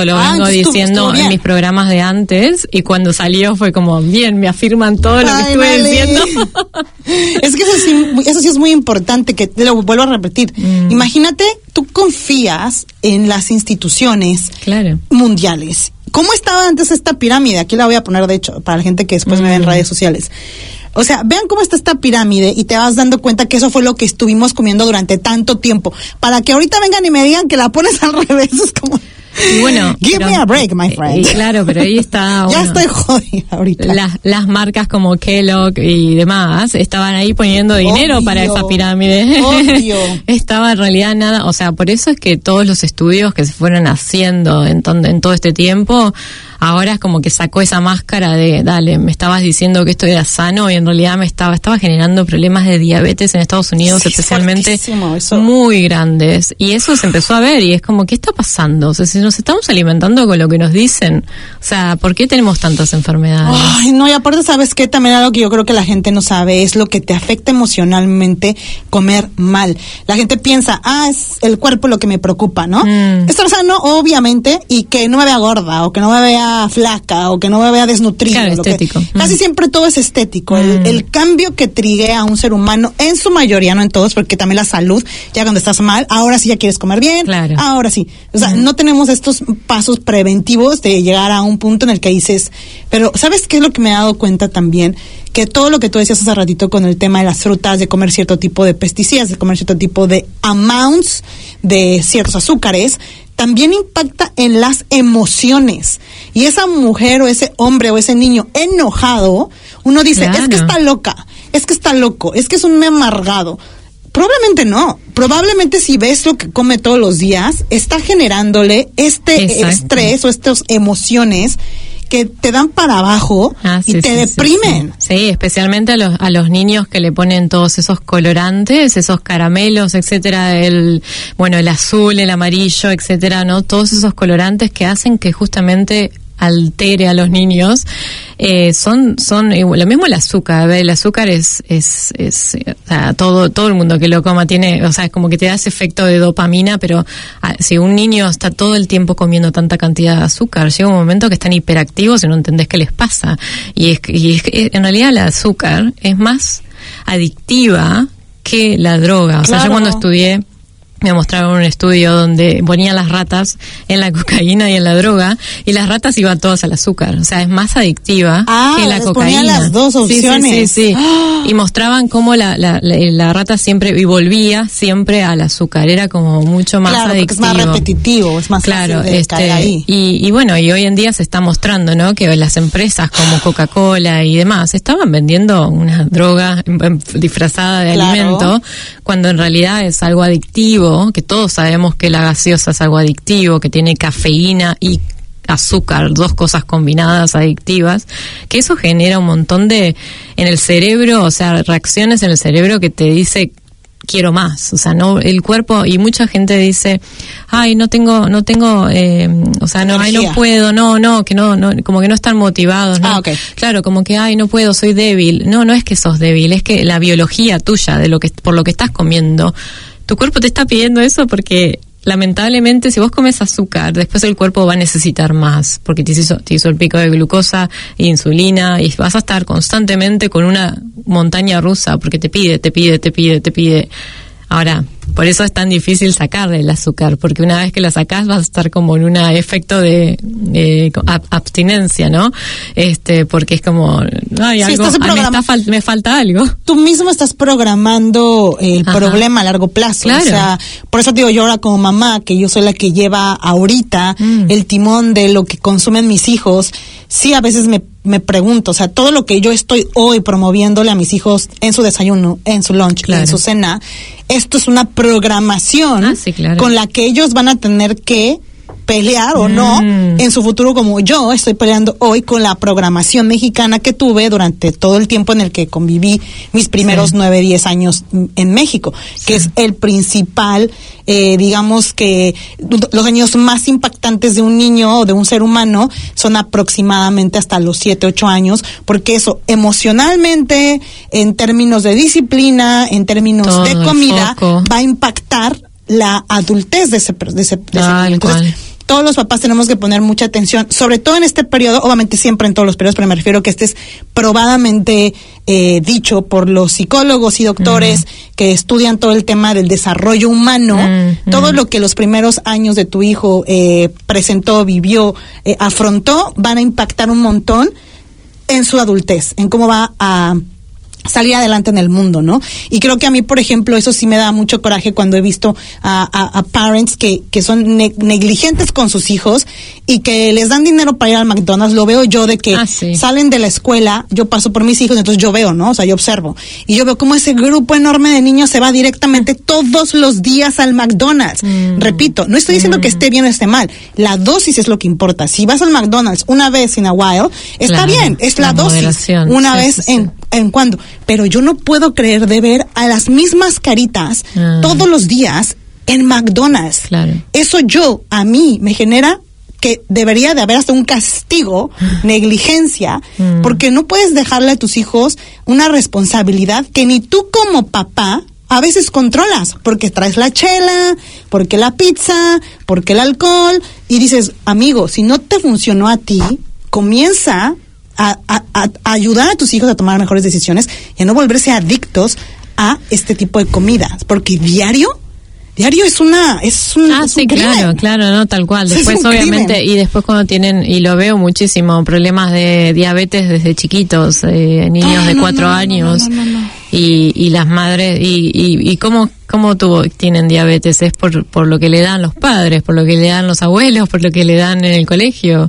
diciendo en mis programas de antes. Y cuando salió fue como, bien, me afirman todo lo que estuve diciendo. Es que eso sí es muy importante, que te lo vuelvo a repetir. Imagínate, tú confías en las instituciones mundiales. ¿Cómo estaba antes esta pirámide? Aquí la voy a poner, de hecho, para la gente que después me ve en redes sociales. O sea, vean cómo está esta pirámide y te vas dando cuenta que eso fue lo que estuvimos comiendo durante tanto tiempo. Para que ahorita vengan y me digan que la pones al revés, es como... Y bueno, give me a break, my friend. Claro, pero ahí está. Ya estoy jodida ahorita. Las marcas como Kellogg y demás estaban ahí poniendo dinero para esa pirámide. Obvio. Estaba en realidad nada. O sea, por eso es que todos los estudios que se fueron haciendo en todo este tiempo, ahora es como que sacó esa máscara de, dale, me estabas diciendo que esto era sano y en realidad me estaba generando problemas de diabetes en Estados Unidos, especialmente muy grandes. Y eso se empezó a ver y es como, ¿qué está pasando? O sea, si nos estamos alimentando con lo que nos dicen, o sea, ¿por qué tenemos tantas enfermedades? Ay, no, y aparte, ¿sabes qué? También algo que yo creo que la gente no sabe es lo que te afecta emocionalmente comer mal. La gente piensa, es el cuerpo lo que me preocupa, ¿no? Estar sano, obviamente, y que no me vea gorda, o que no me vea flaca, o que no me vea desnutrida. Claro, estético. Casi siempre todo es estético. El cambio que triguea a un ser humano, en su mayoría, no en todos, porque también la salud, ya cuando estás mal, ahora sí ya quieres comer bien, ahora sí. O sea, no tenemos estos pasos preventivos de llegar a un punto en el que dices, pero ¿sabes qué es lo que me he dado cuenta también? Que todo lo que tú decías hace ratito con el tema de las frutas, de comer cierto tipo de pesticidas, de comer cierto tipo de amounts de ciertos azúcares, también impacta en las emociones. Y esa mujer o ese hombre o ese niño enojado, uno dice, es que está loca, es que está loco, es que es un amargado. Probablemente no. Probablemente si ves lo que come todos los días, está generándole estrés o estas emociones que te dan para abajo y te deprimen. Sí, especialmente a los niños que le ponen todos esos colorantes, esos caramelos, etcétera, el azul, el amarillo, etcétera, ¿no? Todos esos colorantes que hacen que justamente altere a los niños, son lo mismo el azúcar. El azúcar es o sea, todo el mundo que lo coma tiene, o sea, es como que te da ese efecto de dopamina, pero si un niño está todo el tiempo comiendo tanta cantidad de azúcar, llega un momento que están hiperactivos y no entendés qué les pasa. Y es que en realidad el azúcar es más adictiva que la droga. O sea, yo cuando estudié, me mostraron un estudio donde ponían las ratas en la cocaína y en la droga, y las ratas iban todas al azúcar. O sea, es más adictiva que la cocaína. Ponían las dos opciones. Sí. Y mostraban cómo la rata siempre, y volvía siempre al azúcar. Era como mucho más adictivo. Es más repetitivo, es más fácil de caer ahí. Y bueno, y hoy en día se está mostrando, ¿no? Que las empresas como Coca-Cola y demás estaban vendiendo una droga disfrazada de alimento, cuando en realidad es algo adictivo, que todos sabemos que la gaseosa es algo adictivo, que tiene cafeína y azúcar, dos cosas combinadas adictivas, que eso genera un montón en el cerebro, o sea, reacciones en el cerebro que te dice quiero más. O sea, no, el cuerpo, y mucha gente dice, no tengo, o sea, no puedo, que no, como que no están motivados, ¿no? Claro, como que, no puedo, soy débil. No es que sos débil, es que la biología tuya, por lo que estás comiendo, tu cuerpo te está pidiendo eso porque lamentablemente si vos comes azúcar, después el cuerpo va a necesitar más, porque te hizo el pico de glucosa, insulina, y vas a estar constantemente con una montaña rusa, porque te pide. Ahora, por eso es tan difícil sacarle el azúcar, porque una vez que la sacás vas a estar como en un efecto de abstinencia, ¿no? Porque es como, me falta algo. Tú mismo estás programando el problema a largo plazo. Claro. O sea, por eso te digo, yo ahora como mamá, que yo soy la que lleva ahorita el timón de lo que consumen mis hijos, sí a veces me pregunto, o sea, todo lo que yo estoy hoy promoviéndole a mis hijos en su desayuno, en su lunch, Claro. en su cena, esto es una programación Sí, claro. con la que ellos van a tener que pelear o no en su futuro, como yo estoy peleando hoy con la programación mexicana que tuve durante todo el tiempo en el que conviví mis primeros 9, 10 años en México, que es el principal, digamos que los años más impactantes de un niño o de un ser humano son aproximadamente hasta los 7, 8 años, porque eso emocionalmente, en términos de disciplina, en términos Todo de el comida, foco. va a impactar la adultez de ese Tal niño. Entonces, cual. todos los papás tenemos que poner mucha atención, sobre todo en este periodo, obviamente siempre en todos los periodos, pero me refiero que este es probadamente dicho por los psicólogos y doctores que estudian todo el tema del desarrollo humano, todo lo que los primeros años de tu hijo presentó, vivió, afrontó, van a impactar un montón en su adultez, en cómo va a salir adelante en el mundo, ¿no? Y creo que a mí, por ejemplo, eso sí me da mucho coraje cuando he visto a parents que son negligentes con sus hijos y que les dan dinero para ir al McDonald's. Lo veo yo de que Sí. salen de la escuela, yo paso por mis hijos, entonces yo veo, ¿no? O sea, yo observo. Y yo veo cómo ese grupo enorme de niños se va directamente todos los días al McDonald's. Repito, no estoy diciendo que esté bien o esté mal. La dosis es lo que importa. Si vas al McDonald's una vez in a while, está Claro, bien, es la la dosis. moderación. Una Sí, vez sí, sí. en cuando, pero yo no puedo creer de ver a las mismas caritas todos los días en McDonald's. Claro. Eso a mí me genera que debería de haber hasta un castigo, negligencia, porque no puedes dejarle a tus hijos una responsabilidad que ni tú como papá a veces controlas, porque traes la chela, porque la pizza, porque el alcohol, y dices, amigo, si no te funcionó a ti, comienza a ayudar a tus hijos a tomar mejores decisiones y a no volverse adictos a este tipo de comidas, porque diario es un Sí, crimen. claro, no, tal cual. Es Después, un obviamente, crimen. y después cuando tienen, y lo veo muchísimo, problemas de diabetes desde chiquitos, niños de 4 años, no. Y las madres, y cómo tienen diabetes, es por lo que le dan los padres, por lo que le dan los abuelos, por lo que le dan en el colegio.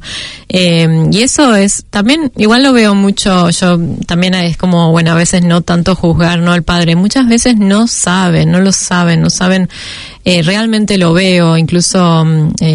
Y eso es, también, igual lo veo mucho, yo también es como, bueno, a veces no tanto juzgar, ¿no? Al padre, muchas veces no saben, realmente lo veo, incluso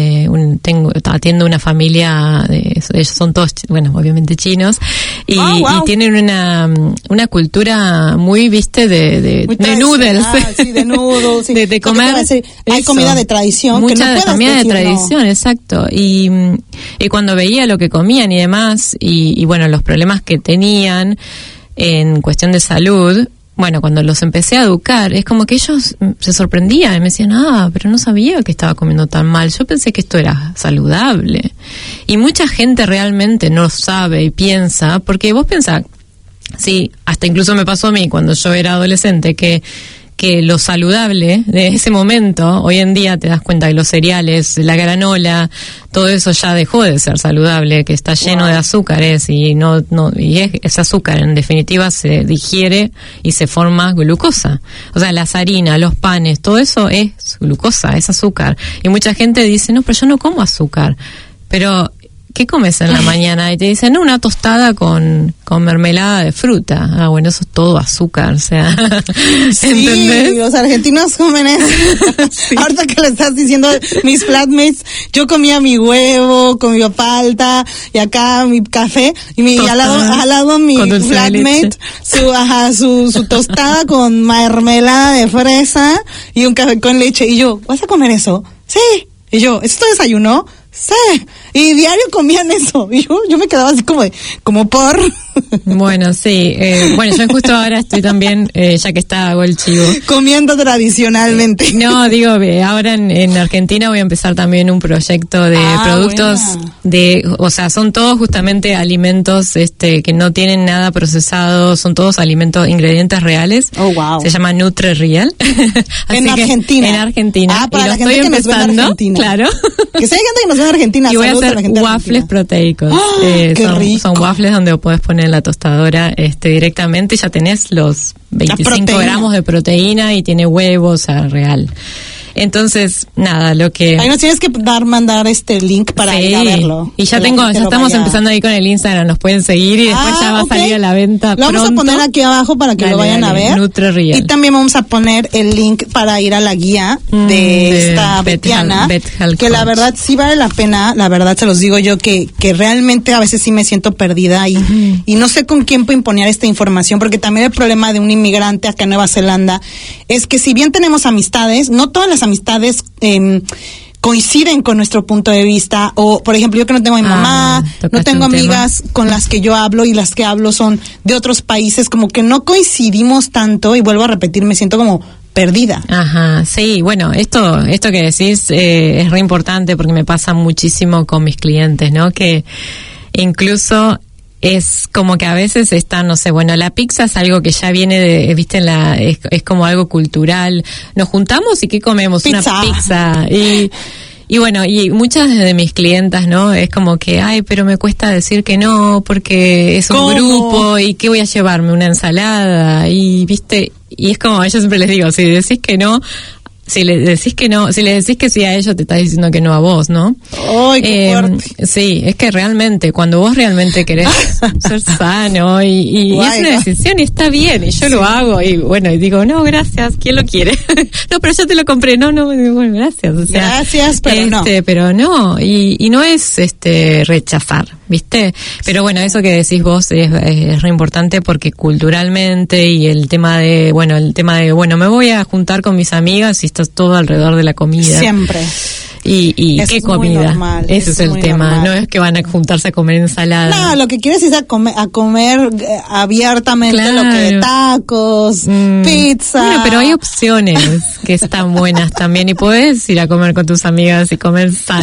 atiendo una familia, ellos son todos, bueno, obviamente chinos, y tienen una cultura muy, viste, de noodles. Sí, de noodles. Sí. de comer. Hay comida de tradición. Mucha que no de puedes comida de decir tradición, exacto. Y cuando veía lo que comían y demás, y bueno, los problemas que tenían en cuestión de salud, bueno, cuando los empecé a educar, es como que ellos se sorprendían y me decían, pero no sabía que estaba comiendo tan mal. Yo pensé que esto era saludable. Y mucha gente realmente no sabe y piensa, porque vos pensás, sí, hasta incluso me pasó a mí cuando yo era adolescente, que lo saludable de ese momento, hoy en día te das cuenta que los cereales, la granola, todo eso ya dejó de ser saludable, que está lleno de azúcares y ese azúcar en definitiva se digiere y se forma glucosa. O sea, las harinas, los panes, todo eso es glucosa, es azúcar. Y mucha gente dice, no, pero yo no como azúcar. Pero ¿qué comes en la mañana? Y te dicen, no, una tostada con mermelada de fruta. Bueno, eso es todo azúcar, o sea, Sí, ¿entendés? los argentinos comen eso. Ahorita que le estás diciendo, mis flatmates, yo comía mi huevo con mi palta y acá mi café y al lado mi Con dulce de flatmate, su tostada con mermelada de fresa y un café con leche. Y yo, ¿vas a comer eso? Sí. Y yo, ¿esto desayunó? Sí. Y diario comían eso. Y yo me quedaba así como por... Bueno, sí. Bueno, yo justo ahora estoy también, ya que hago el chivo. Comiendo tradicionalmente. No, digo, ahora en Argentina voy a empezar también un proyecto de productos o sea, son todos justamente alimentos que no tienen nada procesado, son todos alimentos, ingredientes reales. Oh, wow. Se llama NutriReal. En Argentina. En Argentina. Para y la lo gente estoy que nos ve en empezando. Argentina. Claro. Que si hay gente que nos ve en Argentina. Y voy a saludos hacer la gente waffles argentina. proteicos. Qué rico. Son waffles donde puedes poner en la tostadora directamente, ya tenés los 25 proteína. gramos de proteína y tiene huevos, o sea, real. Entonces, nada, lo que... Ahí nos tienes que mandar este link para sí, ir a verlo. y ya estamos empezando ahí con el Instagram, nos pueden seguir y después ya va a salir a la venta lo vamos pronto. a poner aquí abajo para que lo vayan a ver. NutriReal. Y también vamos a poner el link para ir a la guía de esta Betiana, que la verdad sí vale la pena, la verdad se los digo yo que realmente a veces sí me siento perdida y no sé con quién imponer esta información, porque también el problema de un inmigrante acá en Nueva Zelanda es que si bien tenemos amistades, no todas las amistades coinciden con nuestro punto de vista, o por ejemplo yo que no tengo a mi mamá, no tengo amigas con las que yo hablo y las que hablo son de otros países, como que no coincidimos tanto y vuelvo a repetir, me siento como perdida. Ajá, sí, bueno, esto que decís es re importante porque me pasa muchísimo con mis clientes, ¿no? Que incluso es como que a veces está, no sé, bueno, la pizza es algo que ya viene de, viste, es como algo cultural. Nos juntamos y ¿qué comemos? Pizza. Una pizza. Y bueno, y muchas de mis clientas, ¿no? Es como que, ay, pero me cuesta decir que no, porque es un grupo, y ¿qué voy a llevarme? Una ensalada, y viste, y es como, yo siempre les digo, si decís que no, si le decís que sí a ellos, te estás diciendo que no a vos, ¿no? ¡Ay, qué fuerte! Sí, es que realmente, cuando vos realmente querés ser sano y es una decisión y está bien, y yo lo hago, y bueno, y digo, no, gracias, ¿quién lo quiere? No, pero yo te lo compré, no, bueno, gracias. O sea, gracias, pero no. Pero no, y no es rechazar, ¿viste? Pero bueno, eso que decís vos es re importante porque culturalmente y el tema de, bueno, me voy a juntar con mis amigas y está todo alrededor de la comida. Siempre. Y qué comida. Normal, ese es el tema. Normal. No es que van a juntarse a comer ensalada. No, lo que quieres es a comer abiertamente, claro. Lo que tacos, pizza. Bueno, pero hay opciones que están buenas también y puedes ir a comer con tus amigas y comer sano.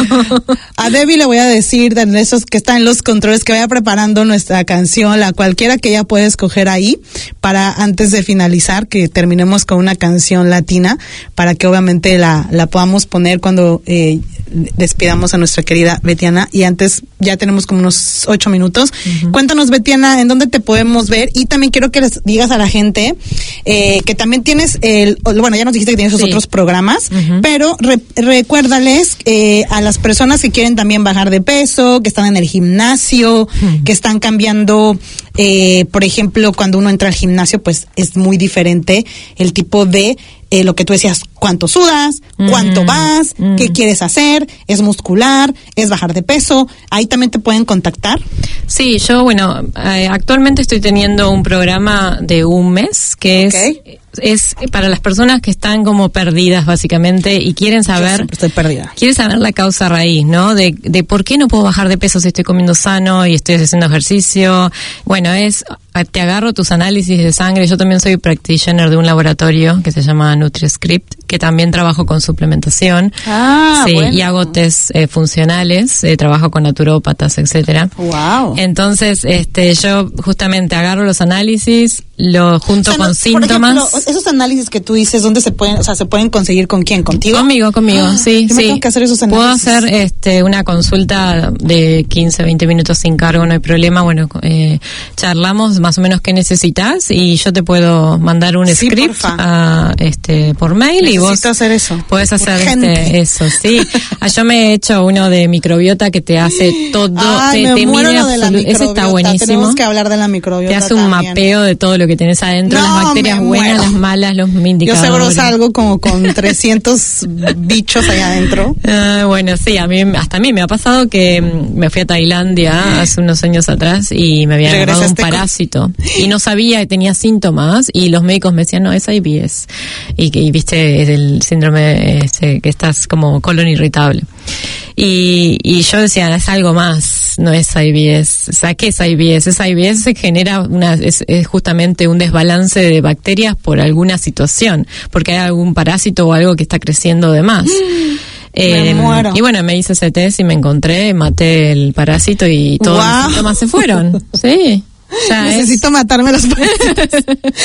A Debbie le voy a decir, de esos que están en los controles, que vaya preparando nuestra canción, la cualquiera que ella puede escoger ahí, para antes de finalizar, que terminemos con una canción latina, para que obviamente la podamos poner cuando despidamos a nuestra querida Betiana. Y antes ya tenemos como unos 8 minutos. Cuéntanos, Betiana, en dónde te podemos ver, y también quiero que les digas a la gente que también tienes bueno, ya nos dijiste que tienes esos otros programas, pero recuérdales a las personas que quieren también bajar de peso, que están en el gimnasio, que están cambiando, por ejemplo, cuando uno entra al gimnasio, pues es muy diferente el tipo de lo que tú decías, cuánto sudas, cuánto vas, qué quieres hacer, es muscular, es bajar de peso. Ahí también te pueden contactar. Sí, yo, bueno, actualmente estoy teniendo un programa de un mes que es para las personas que están como perdidas básicamente y quieren saber, yo siempre estoy perdida. Quieren saber la causa raíz, ¿no? De por qué no puedo bajar de peso si estoy comiendo sano y estoy haciendo ejercicio. Bueno, te agarro tus análisis de sangre. Yo también soy practitioner de un laboratorio que se llama NutriScript, que también trabajo con suplementación. Sí, bueno. Y hago test funcionales, trabajo con naturópatas, etcétera. Wow. Entonces, yo justamente agarro los análisis, lo junto con síntomas. Por ejemplo, esos análisis que tú dices, ¿dónde se pueden, se pueden conseguir con quién? ¿Contigo? Conmigo, sí, yo me tengo que hacer esos análisis. Puedo hacer una consulta de 15, 20 minutos sin cargo, no hay problema. Bueno, charlamos más o menos qué necesitas y yo te puedo mandar un script por mail. Necesito y vos hacer eso. Puedes hacer eso, sí. Yo me he hecho uno de microbiota que te hace todo, te mide absolutamente. Ese está buenísimo. Tenemos que hablar de la microbiota. Te hace un mapeo de todo lo que tenés adentro, las bacterias buenas, las malas, los indicadores. Yo seguro salgo como con 300 bichos allá adentro. Bueno, sí, hasta a mí me ha pasado que me fui a Tailandia hace unos años atrás y me había agarrado un parásito y no sabía que tenía síntomas y los médicos me decían, no, es IBS. Y viste, es el síndrome que estás como colon irritable. Y yo decía, es algo más, no es IBS. O sea, ¿qué es IBS? IBS se genera es justamente un desbalance de bacterias por alguna situación, porque hay algún parásito o algo que está creciendo de más. Me muero. Y bueno, me hice ese test y me encontré, maté el parásito y todos los síntomas se fueron. Sí. Necesito matarme los parásitos.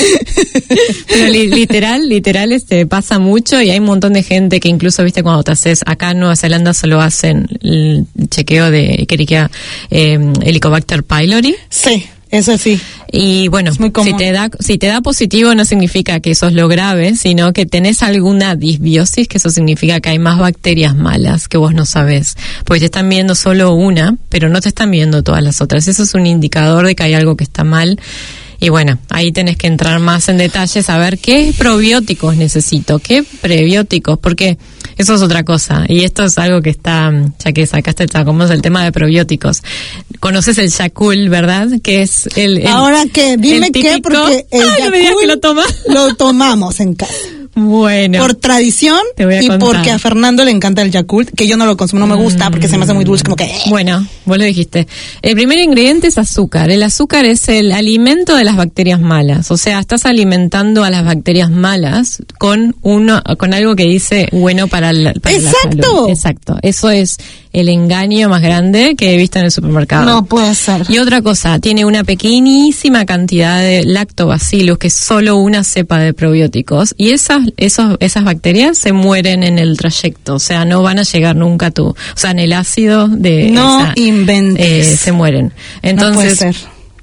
Pero literal pasa mucho y hay un montón de gente que incluso, viste, cuando te haces acá en Nueva Zelanda solo hacen el chequeo de Helicobacter pylori. Sí. Eso sí. Y bueno, Es muy común. si te da positivo no significa que eso es lo grave, sino que tenés alguna disbiosis, que eso significa que hay más bacterias malas que vos no sabés. Porque te están viendo solo una, pero no te están viendo todas las otras. Eso es un indicador de que hay algo que está mal. Y bueno, ahí tenés que entrar más en detalle, saber qué probióticos necesito, qué prebióticos, porque eso es otra cosa. Y esto es algo que está, ya que sacaste el tema de probióticos. Conoces el Yakult, ¿verdad? Que es el Ahora que, dime el qué, típico. porque el Ay, no me digas que lo tomas. lo tomamos en casa. Bueno. Por tradición Te voy a y contar. porque a Fernando le encanta el Yakult, que yo no lo consumo, no me gusta porque se me hace muy dulce, como que... Bueno, vos lo dijiste. El primer ingrediente es azúcar. El azúcar es el alimento de las bacterias malas. O sea, estás alimentando a las bacterias malas con algo que dice bueno para la ¡Exacto! salud. Exacto. Eso es el engaño más grande que he visto en el supermercado. No puede ser. Y otra cosa, tiene una pequeñísima cantidad de lactobacillus, que es solo una cepa de probióticos, y esas bacterias se mueren en el trayecto, o sea, no van a llegar nunca a o sea, en el ácido de No inventes. se mueren. Entonces, no puede ser.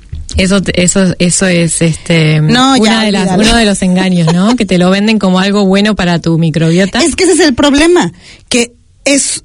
eso es No, ya, uno de los engaños, ¿no? Que te lo venden como algo bueno para tu microbiota. Es que ese es el problema, que es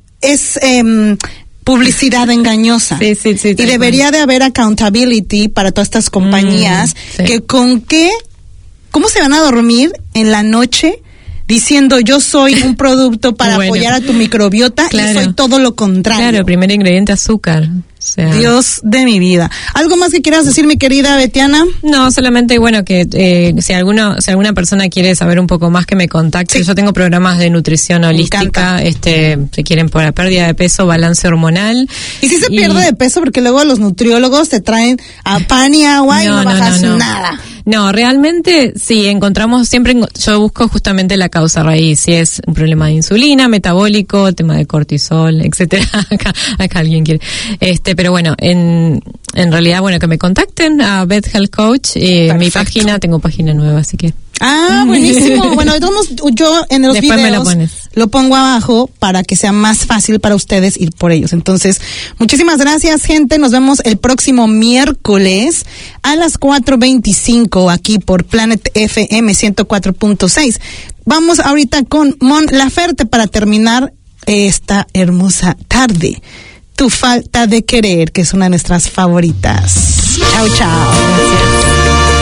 publicidad engañosa. Sí, y debería de haber accountability para todas estas compañías sí. que ¿cómo se van a dormir en la noche diciendo yo soy un producto para Bueno, apoyar a tu microbiota claro. y soy todo lo contrario? Claro, primer ingrediente azúcar. O sea, Dios de mi vida. ¿Algo más que quieras decir, mi querida Betiana? no, solamente, bueno, que si alguna persona quiere saber un poco más, que me contacte. Sí. Yo tengo programas de nutrición holística, si quieren, para pérdida de peso, balance hormonal. Y si se pierde de peso, porque luego los nutriólogos te traen a pan y agua y no bajas nada. No, realmente sí, yo busco justamente la causa raíz, si es un problema de insulina, metabólico, tema de cortisol, etcétera. Acá alguien quiere. Pero bueno, en realidad, bueno, que me contacten a Beth Health Coach, mi página, tengo página nueva, así que. Ah, buenísimo. Bueno, yo en los Después me videos lo pones. lo pongo abajo para que sea más fácil para ustedes ir por ellos. Entonces, muchísimas gracias, gente. Nos vemos el próximo miércoles a las 4:25 aquí por Planet FM 104.6. Vamos ahorita con Mon Laferte para terminar esta hermosa tarde. Tu falta de querer, que es una de nuestras favoritas. Chao, chao. Gracias.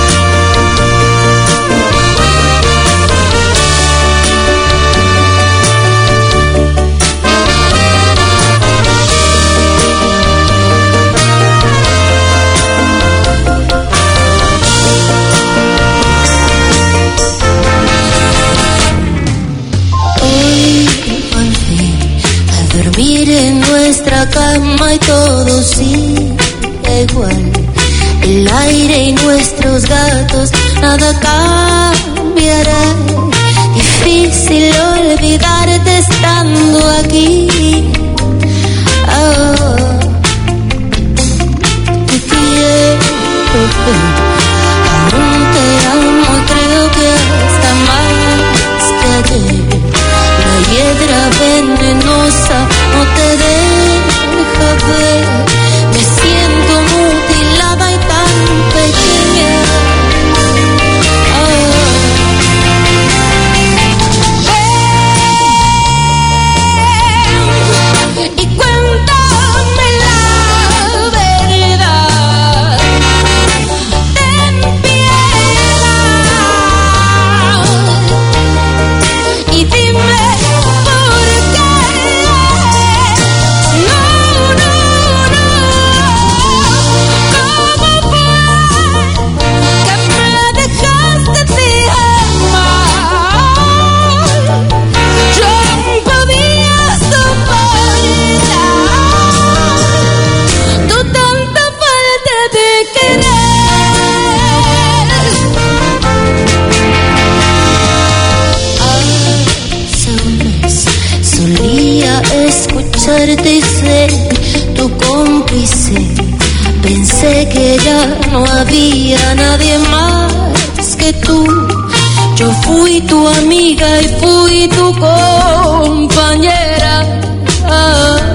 Dormir en nuestra cama y todo sigue igual. El aire y nuestros gatos, nada cambiará. Difícil olvidarte estando aquí. Oh, te quiero, aún te amo y creo que hasta más que ayer. La hiedra venenosa no te deja ver. Me siento mutilada y tan pequeña. Ven y cuéntame la verdad. Ten piedad y dime. Escucharte y ser tu cómplice. Pensé que ya no había nadie más que tú. Yo fui tu amiga y fui tu compañera.